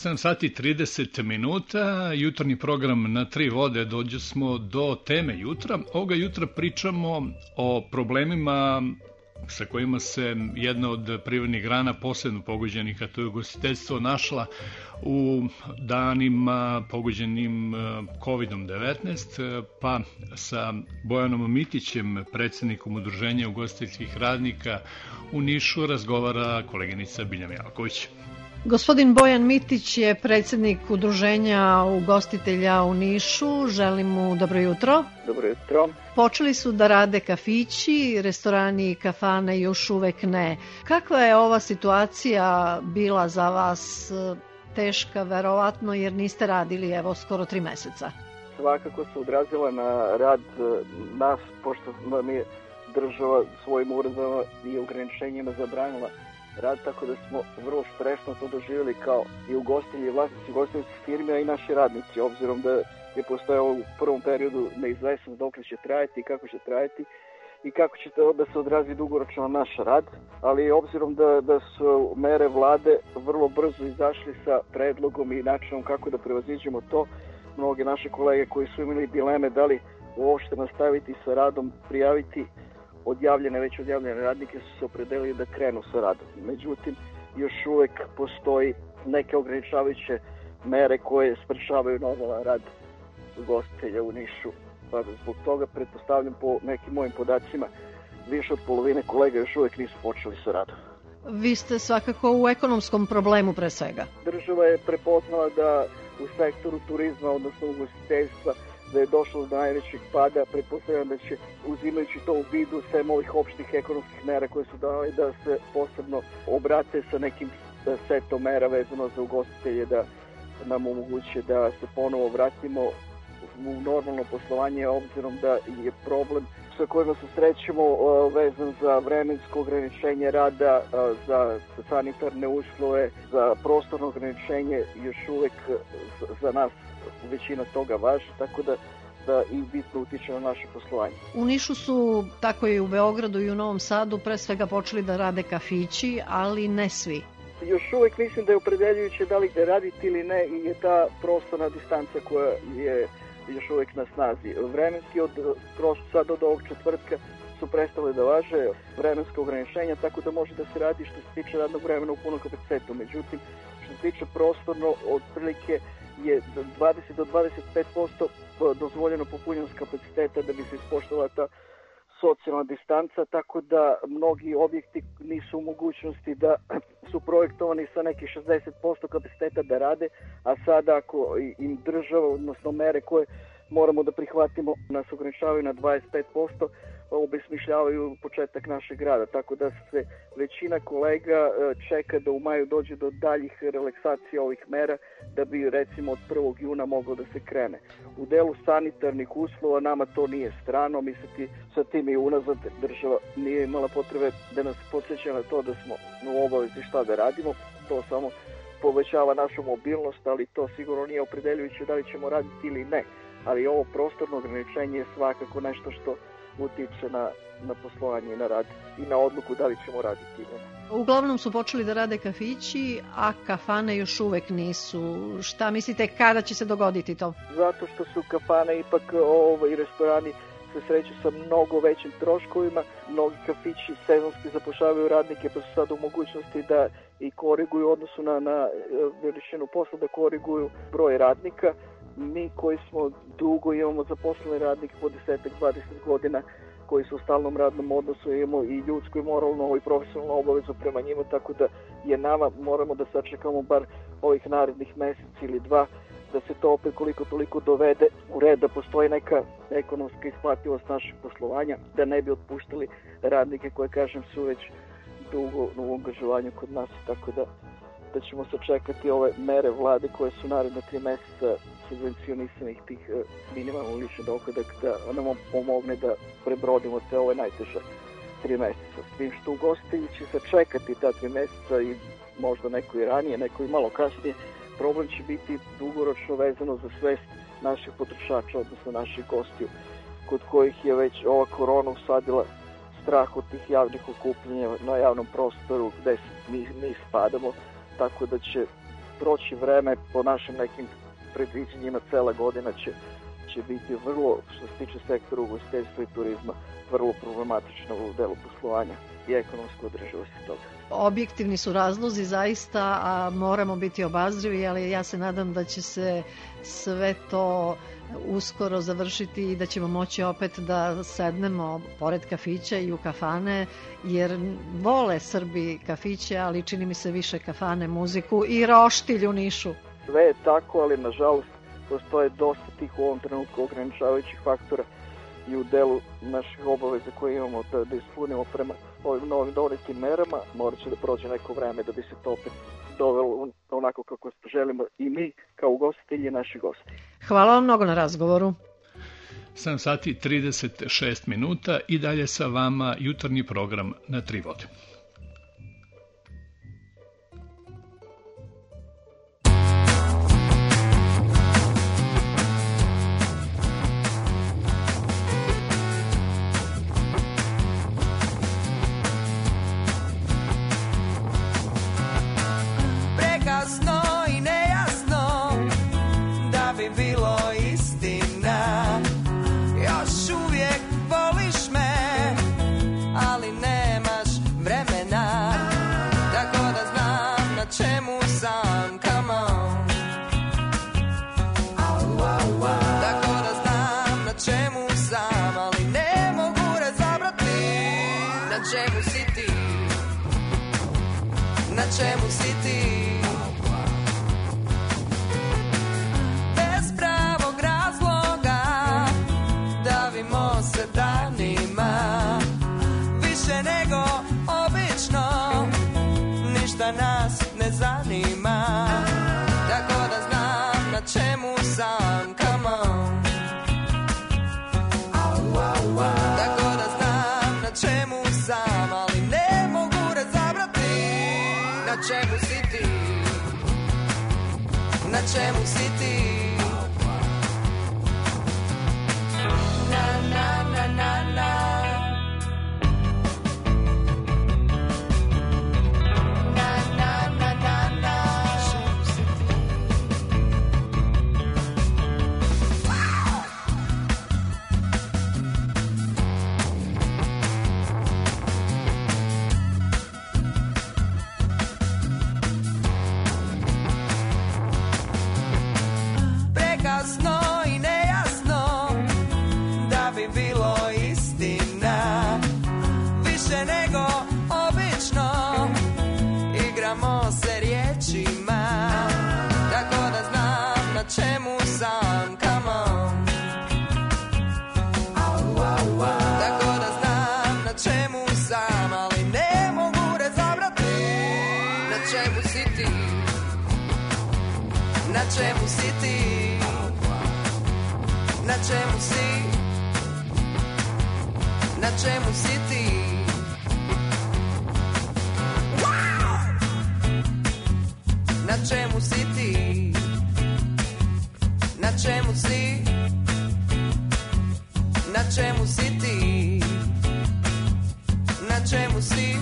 S3: 7 sati 30 minuta, jutarnji program na 3 vode, dođe smo do teme jutra. Ovoga jutra pričamo o problemima sa kojima se jedna od privrednih grana posebno pogođenih, a to je ugostiteljstvo, našla u danima pogođenim COVID-19, pa sa Bojanom Mitićem, predsjednikom Udruženja ugostiteljskih radnika u Nišu, razgovara koleginica Biljana Jalković.
S12: Gospodin Bojan Mitić je predsjednik Udruženja ugostitelja u Nišu. Želim mu dobro jutro.
S13: Dobro jutro.
S12: Počeli su da rade kafići, restorani i kafane još uvek ne. Kakva je ova situacija bila za vas? Teška, verovatno, jer niste radili evo skoro 3 meseca.
S13: Svakako se odrazila na rad nas, pošto nam je država svojim uredbama i ograničenjima zabranila rad, tako da smo vrlo stresno to doživjeli kao i ugostitelji, vlasnici ugostiteljskih firmi, a i naši radnici, obzirom da je postojao u prvom periodu neizvesnost dok će trajati i kako će to da se odrazi dugoročno na naš rad, ali obzirom da su mere vlade vrlo brzo izašli sa predlogom i načinom kako da prevaziđemo to, mnoge naše kolege koji su imali dileme da li uopšte nastaviti sa radom, prijaviti već odjavljene radnike, su se opredelili da krenu sa radom. Međutim, još uvek postoji neke ograničavajuće mere koje sprečavaju normalan rad ugostitelja u Nišu. Pa zbog toga, pretpostavljam po nekim mojim podacima, više od polovine kolega još uvek nisu počeli sa radom.
S12: Vi ste svakako u ekonomskom problemu pre svega.
S13: Država je prepoznala da u sektoru turizma, odnosno ugostiteljstva, da je došlo do najvećeg pada. Pretpostavljam da će, uzimajući to u vidu, sem ovih opštih ekonomskih mera koje su dali, da se posebno obrate sa nekim setom mera vezano za ugostitelje, da nam omoguće da se ponovo vratimo u normalno poslovanje, obzirom da je problem sa kojima se srećemo vezan za vremensko ograničenje rada, za sanitarne uslove, za prostorno ograničenje, još uvek za nas većina toga važi, tako da i bitno utiče na naše poslovanje.
S12: U Nišu su, tako i u Beogradu i u Novom Sadu, pre svega počeli da rade kafići, ali ne svi.
S13: Još uvek mislim da je opredeljujuće da li raditi ili ne i je ta prostorna distanca koja je još uvek na snazi. Vremenski sad od ovog četvrtka su prestale da važe vremenske ograničenja, tako da može da se radi što se tiče radnog vremena u punom kapacitetu. Međutim, što se tiče prostorno, otprilike je 20 do 25% dozvoljeno popunjenost kapaciteta da bi se ispoštovala ta socijalna distanca, tako da mnogi objekti nisu u mogućnosti da su projektovani sa nekih 60% kapaciteta da rade, a sada ako im država, odnosno mere koje moramo da prihvatimo, nas ograničavaju na 25%, obesmišljavaju početak našeg rada, tako da se većina kolega čeka da u maju dođe do daljih relaksacija ovih mera, da bi recimo od 1. juna moglo da se krene. U delu sanitarnih uslova nama to nije strano, mi sa tim i unazad država nije imala potrebe da nas podsjeća na to da smo u obavezi šta da radimo, to samo povećava našu mobilnost, ali to sigurno nije opredeljujuće da li ćemo raditi ili ne, ali ovo prostorno ograničenje je svakako nešto što utiče na poslovanje i na rad i na odluku da li ćemo raditi.
S12: Uglavnom su počeli da rade kafići, a kafane još uvek nisu. Šta mislite, kada će se dogoditi to?
S13: Zato što su kafane ipak i restorani se sreću sa mnogo većim troškovima. Mnogi kafići sezonski zapošljavaju radnike, pa su sad u mogućnosti da i koriguju odnosu na veličinu posla, da koriguju broj radnika. Mi koji smo dugo imamo zaposlene radnike po 10-20 godina, koji su u stalnom radnom odnosu, imamo i ljudsku i moralnu i profesionalnu obavezu prema njima, tako da je nama, moramo da sačekamo bar ovih narednih meseci ili dva, da se to opet koliko toliko dovede u red, da postoji neka ekonomska isplativost našeg poslovanja, da ne bi otpuštali radnike koje, kažem, su već dugo u angažovanju kod nas, tako da ćemo sačekati ove mere vlade koje su naredne 3 meseca subvencionisanih tih minimalno lični dohodak, da nam pomogne da prebrodimo te ove najteže 3 meseca. S tim što ugostitelji će sačekati ta 3 meseca i možda neko i ranije, neko i malo kasnije. Problem će biti dugoročno vezano za svest naših potrošača, odnosno naših gostiju, kod kojih je već ova korona usadila strah od tih javnih okupljanja na javnom prostoru gde mi spadamo, tako da će proći vreme, po našim nekim predviđenjima cela godina će biti vrlo, što se tiče sektora ugostiteljstva i turizma, vrlo problematično u delu poslovanja i ekonomsko održivosti toga.
S12: Objektivni su razlozi zaista, a moramo biti obazrivi, ali ja se nadam da će se sve to uskoro završiti i da ćemo moći opet da sednemo pored kafića i u kafane, jer vole Srbi kafiće, ali čini mi se više kafane, muziku i roštilj u Nišu.
S13: Sve je tako, ali nažalost postoje dosta tih u ovom trenutku ograničavajućih faktora i u delu naših obaveza koje imamo da ispunimo prema ovim novim donetim merama. Morat će da prođe neko vreme da bi se to opet dovelo onako kako želimo i mi kao ugostitelji i naši gosti.
S12: Hvala vam mnogo na razgovoru.
S3: 7 sati 36 minuta i dalje sa vama jutarnji program na Tri vode.
S17: Čemu si ti? Bez pravog razloga davimo se danima, više nego obično, ništa nas ne zanima, tako da znam na čemu sam, come on. Tako da znam na čemu sam, ali ne mogu razabrati na čemu si ti, na čemu si ti. Na, na, na, na, na. Čemu sam, come on. Tako da znam na čemu sam, ali ne mogu razabrati na čemu si ti, na čemu si ti, na čemu si, na čemu si ti. Na čemu si ti, na čemu si, na čemu si ti, na čemu si.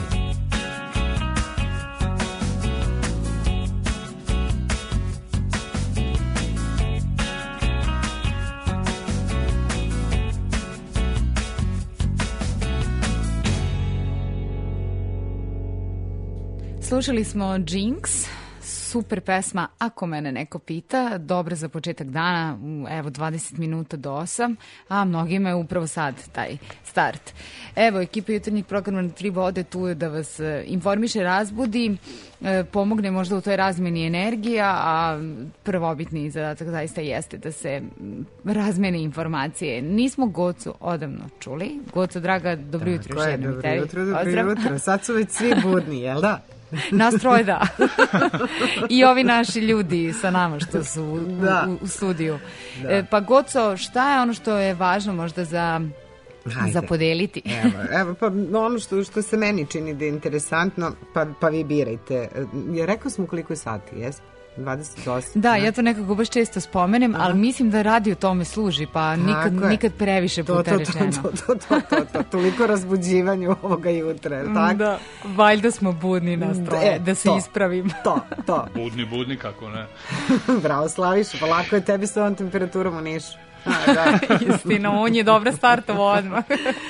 S2: Slušali smo Jinx, super pesma, ako mene neko pita, dobra za početak dana, evo 20 minuta do 8, a mnogima je upravo sad taj start. Evo, ekipa jutarnjeg programa na Tri vode tu je da vas informiše, razbudi, pomogne možda u toj razmeni energija, a prvobitni zadatak zaista jeste da se razmene informacije. Nismo Gocu odavno čuli. Goco, draga, dobro jutro još jednom.
S18: Dobro jutro. Sad su već svi budni, jel da?
S2: Nas troje, da. I ovi naši ljudi sa nama što su u studiju. Da. Pa Goco, šta je ono što je važno možda za podeliti?
S18: Evo, pa ono što se meni čini da je interesantno, pa vi birajte. Rekao smo koliko je sati, jes? 28.
S2: Da, ja to nekako baš često spomenem, ali mislim da radio tome služi, pa nikad previše puta rečeno.
S18: To, toliko razbuđivanju ovoga jutra, tako?
S2: Da, valjda smo budni nastroje, da se ispravim.
S18: To.
S3: Budni, kako ne.
S18: Bravo, Slaviša, pa lako je tebi s ovom temperaturom u Nišu.
S2: Istina, on je dobra startovo odmah.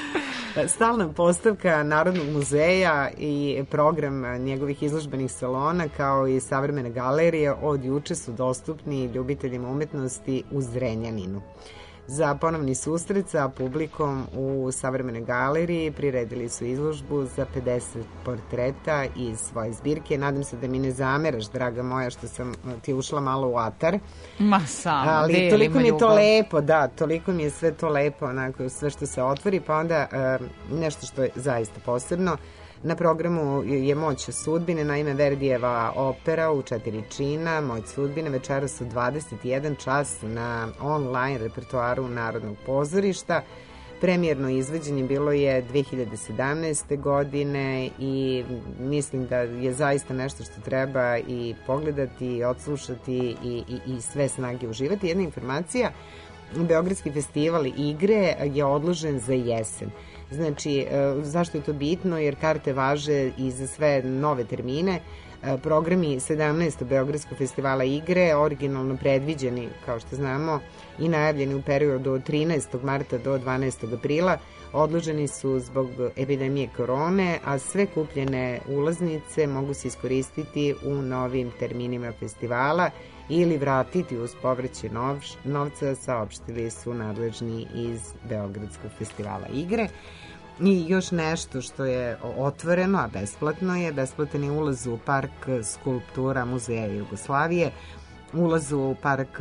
S18: Stalna postavka Narodnog muzeja i program njegovih izložbenih salona kao i savremene galerije od juče su dostupni ljubiteljima umetnosti u Zrenjaninu. Za ponovni susret sa publikom u savremene galeriji priredili su izložbu za 50 portreta iz svoje zbirke. Nadam se da mi ne zameraš, draga moja, što sam ti ušla malo u atar.
S2: Ma sam,
S18: ali toliko mi je to lepo, toliko mi je sve to lepo, onako, sve što se otvori, pa onda nešto što je zaista posebno. Na programu je Moć sudbine, naime Verdijeva opera u 4 čina, Moć sudbine, večeras u 21 čas na online repertoaru Narodnog pozorišta. Premijerno izvođenje bilo je 2017. godine i mislim da je zaista nešto što treba i pogledati, i odslušati i sve snage uživati. Jedna informacija, Beogradski festival igre je odložen za jesen. Znači, zašto je to bitno? Jer karte važe i za sve nove termine. Programi 17. Beogradskog festivala igre, originalno predviđeni, kao što znamo, i najavljeni u periodu od 13. marta do 12. aprila, odloženi su zbog epidemije korone, a sve kupljene ulaznice mogu se iskoristiti u novim terminima festivala ili vratiti uz povraćaj novca, saopštili su nadležni iz Beogradskog festivala igre. I još nešto što je otvoreno, a besplatno je, besplatan je ulaz u park skulptura Muzeja Jugoslavije. Ulaz u park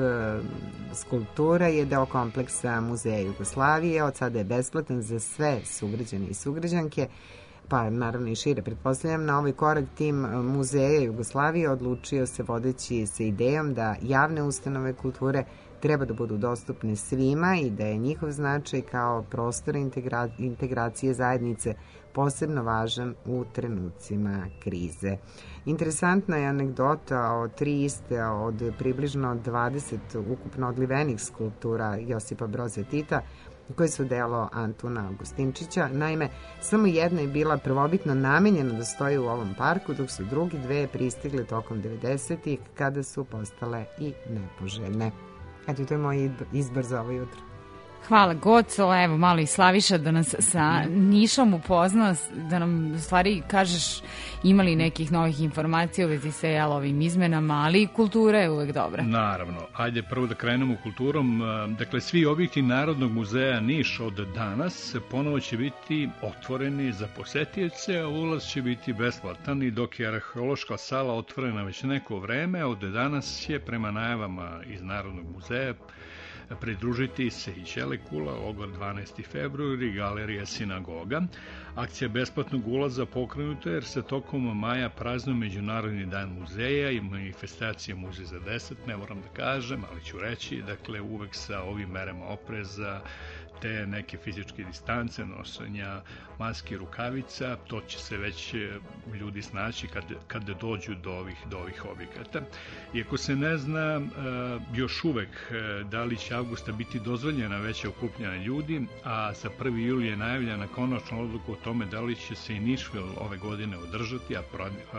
S18: skulptura je deo kompleksa Muzeja Jugoslavije, od sada je besplatan za sve sugrađane i sugrađanke, pa naravno i šire, pretpostavljam. Na ovaj korak tim Muzeja Jugoslavije odlučio se vodeći se idejom da javne ustanove kulture treba da budu dostupne svima i da je njihov značaj kao prostor integracije zajednice posebno važan u trenucima krize. Interesantna je anegdota o 3 iste od približno 20 ukupno odlivenih skulptura Josipa Broza Tita, koje su delo Antuna Augustinčića. Naime, samo jedna je bila prvobitno namenjena da stoji u ovom parku, dok su drugi dve pristigle tokom 90-ih, kada su postale i nepoželjne. Eto, to je moj izbor za ovo jutro.
S2: Hvala Goco, evo malo i Slaviša da nas sa Nišom upozna, da nam u stvari kažeš imali nekih novih informacija u vezi sa ovim izmenama, ali kultura je uvek dobra.
S3: Naravno, ajde prvo da krenemo kulturom. Dakle, svi objekti Narodnog muzeja Niš od danas ponovo će biti otvoreni za posetioce, a ulaz će biti besplatan, i dok je arheološka sala otvorena već neko vreme, od danas će prema najavama iz Narodnog muzeja pridružiti se i Ćelekula, Logor 12. februar i Galerija Sinagoga. Akcija besplatnog ulaza pokrenuta jer se tokom maja prazno Međunarodni dan muzeja i manifestacija Muzej za 10, ne moram da kažem, ali ću reći, dakle uvek sa ovim merama opreza, te neke fizičke distance, nošenja maske i rukavica, to će se već ljudi snaći kad dođu do ovih objekata. Iako se ne zna još uvek da li će avgusta biti dozvoljena veća okupljanja ljudi, a za 1. jul je najavljena konačna odluka o tome da li će se i Nišvil ove godine održati, a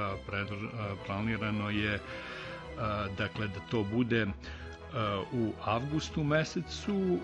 S3: planirano je dakle da to bude u avgustu mesecu.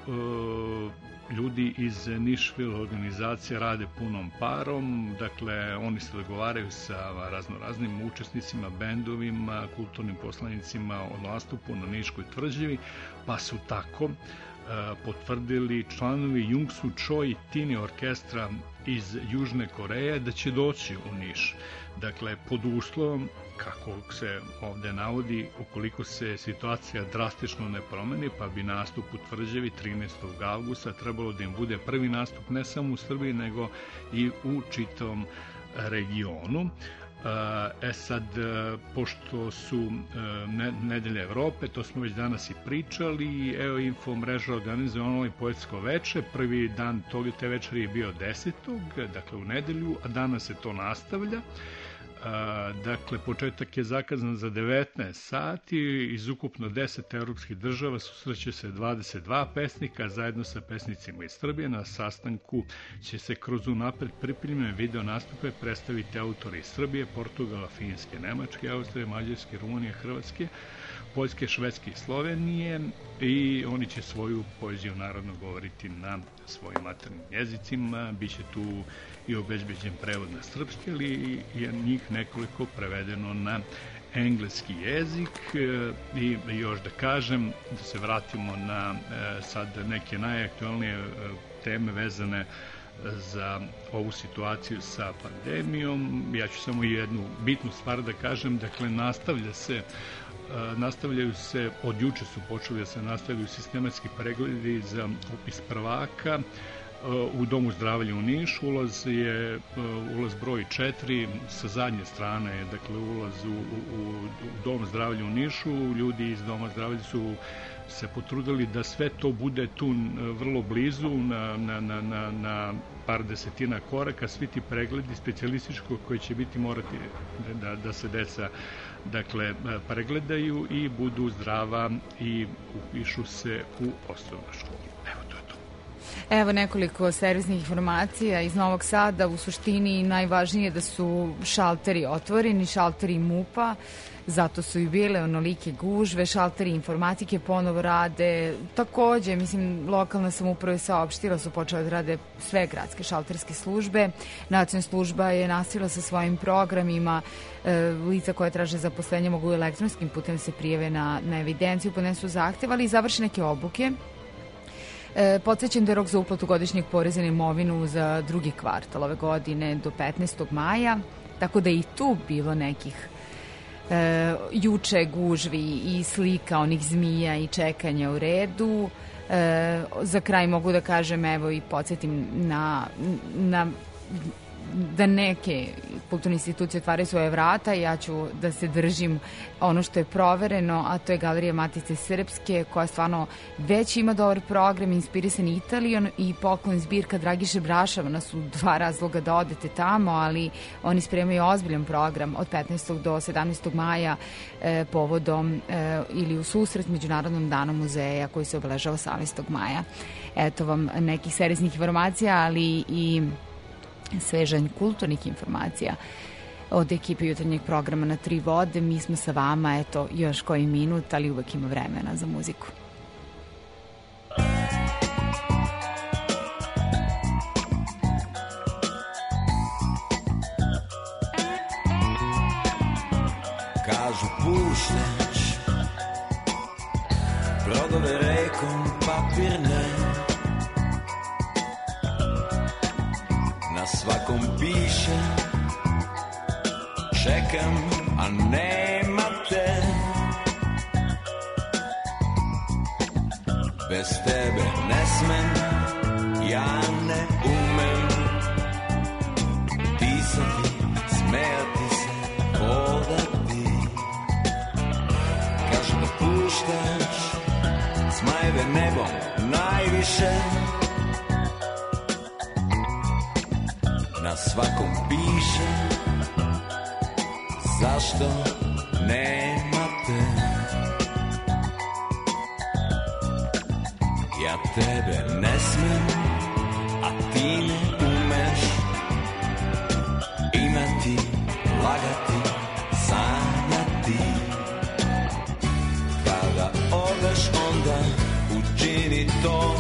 S3: Ljudi iz Nišvil organizacije rade punom parom, dakle oni se dogovaraju sa raznoraznim učesnicima, bendovima, kulturnim poslanicima o nastupu na Niškoj tvrđavi, pa su tako potvrdili članovi Jungsu Choi Tini orkestra iz Južne Koreje da će doći u Niš. Dakle, pod uslovom, kako se ovde navodi, ukoliko se situacija drastično ne promeni, pa bi nastup u tvrđavi 13. avgusta trebalo da im bude prvi nastup ne samo u Srbiji, nego i u čitavom regionu. Sad, pošto su nedelje Evrope, to smo već danas i pričali, Evo Info mreža organizuje online poetsko veče. Prvi dan te večeri je bio 10. dakle u nedelju, a danas se to nastavlja. Dakle, početak je zakazan za 19 sati. Iz ukupno 10 evropskih država susreće se 22 pesnika zajedno sa pesnicima iz Srbije. Na sastanku će se kroz unapred pripremljene video nastupe predstaviti autori iz Srbije, Portugala, Finjske, Nemačke, Austrije, Mađarske, Rumunije, Hrvatske, Poljske, Švedske i Slovenije, i oni će svoju poeziju naravno govoriti na svojim maternjim jezicima. Biće tu i obezbeđen prevod na srpski, ali je njih nekoliko prevedeno na engleski jezik. I još da kažem, da se vratimo na sad neke najaktualnije teme vezane za ovu situaciju sa pandemijom. Ja ću samo jednu bitnu stvar da kažem. Dakle, nastavljaju se, od juče su počeli da se nastavljaju sistematski pregledi za upis prvaka u Domu zdravlja u Nišu. Ulaz broj 4 sa zadnje strane, dakle ulaz u Dom zdravlja u Nišu. Ljudi iz Doma zdravlja su se potrudili da sve to bude tu vrlo blizu, na par desetina koraka. Svi ti pregledi specijalističko koji će biti morati da se deca pregledaju i budu zdrava i upišu se u osnovnu školu. Evo, to je to.
S2: Evo nekoliko servisnih informacija iz Novog Sada. U suštini najvažnije je da su šalteri otvoreni, šalteri MUP-a, zato su i bile onolike gužve. Šalteri informatike ponovo rade. Takođe, lokalna samouprava je saopštila, su počele da rade sve gradske šalterske službe. Nacionalna služba je nastavila sa svojim programima. Lica koje traže zaposlenje mogu elektronskim putem da se prijave na evidenciju, podnesu zahtev, ali i završe neke obuke. Podsjećam da je rok za uplatu godišnjeg poreza na imovinu za drugi kvartal ove godine do 15. maja, tako da i tu bilo nekih juče gužvi i slika onih zmija i čekanja u redu. Za kraj mogu da kažem, evo, i podsjetim da neke kulturne institucije otvaraju svoje vrata. Ja ću da se držim ono što je provereno, a to je Galerija Matice Srpske, koja stvarno već ima dobar program, inspirisan Italijom, i poklon zbirka Dragiše Brašavana su dva razloga da odete tamo, ali oni spremaju ozbiljan program od 15. do 17. maja povodom ili u susret Međunarodnom danu muzeja koji se obeležava 18. maja. Eto vam nekih servisnih informacija, ali i svežanj kulturnih informacija od ekipe jutarnjeg programa na Tri vode. Mi smo sa vama, eto, još koji minut, ali uvek ima vremena za muziku.
S4: Kažu puštaš brodove rekom papirne, na svakom piše čekam, a nema te. Bez tebe ne smem, ja ne umem pisati, smejati se, hodati. Kažu da puštaš smajeve nebom najviše, na svakom piše zašto nema te. Ja tebe ne smem, a ti ne umeš imati, lagati, sanjati. Kada odeš onda učini to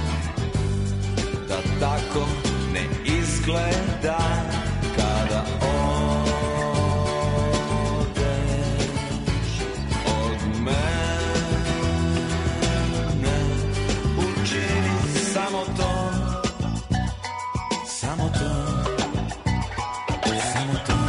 S4: da tako ne izgleda. Kada odeš od mene, učini samo to, samo to, samo to.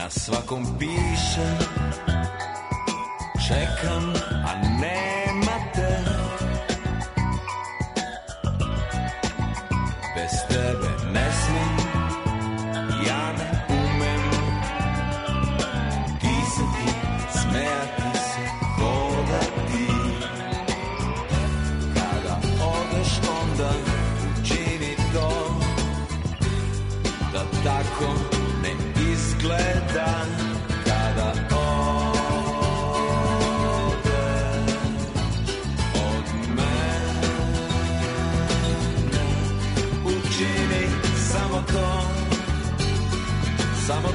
S4: na svakom piše, čekam, a nema te. Bez tebe ne smijem, ja ne umem. Disati, smejati se, hodati. Kada odeš onda učini to, da tako ne izgleda. Kada samo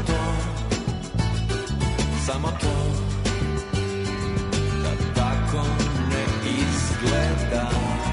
S4: to, da tako ne izgleda.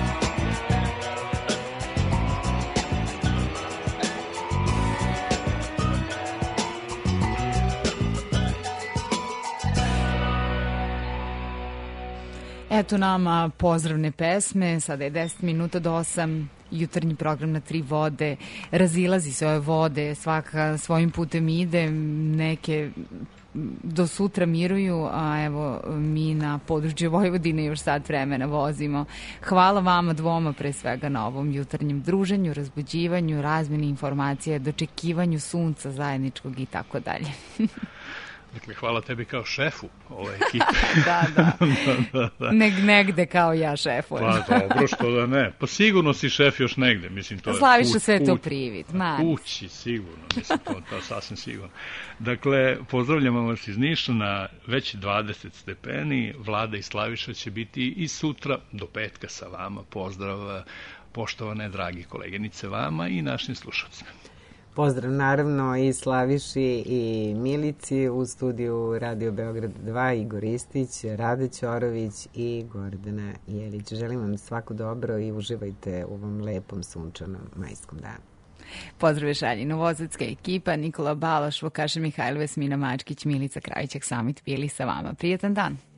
S2: Eto nama pozdravne pesme, sada je 10 minuta do 8, jutarnji program na tri vode, razilazi se ove vode, svaka svojim putem ide, neke do sutra miruju, a evo mi na području Vojvodine još sat vremena vozimo. Hvala vama dvoma pre svega na ovom jutarnjem druženju, razbuđivanju, razmeni informacije, dočekivanju sunca zajedničkog i tako dalje.
S3: Dakle, hvala tebi kao šefu ove ekipe.
S2: Da. Negde kao ja šefujem.
S3: Pa dobro, što da ne. Pa sigurno si šef još negde. Mislim, to
S2: Slaviša sve to privid.
S3: Kući, sigurno. Mislim, to sasvim sigurno. Dakle, pozdravljamo vas iz Niša na već 20 stepeni. Vlada i Slaviša će biti i sutra do petka sa vama. Pozdrav, poštovane, dragi koleginice, vama i našim slušalcima.
S18: Pozdrav naravno i Slaviši i Milici u studiju Radio Beograd 2, Igor Istić, Rade Ćorović i Gordana Jelić. Želim vam svako dobro i uživajte u ovom lepom sunčanom majskom danu.
S2: Pozdrave šalji Novosadska ekipa, Nikola Balaš, Vukaša Mihajlova, Smina Mačkić, Milica Krajićak, Samit bili sa vama. Prijetan dan.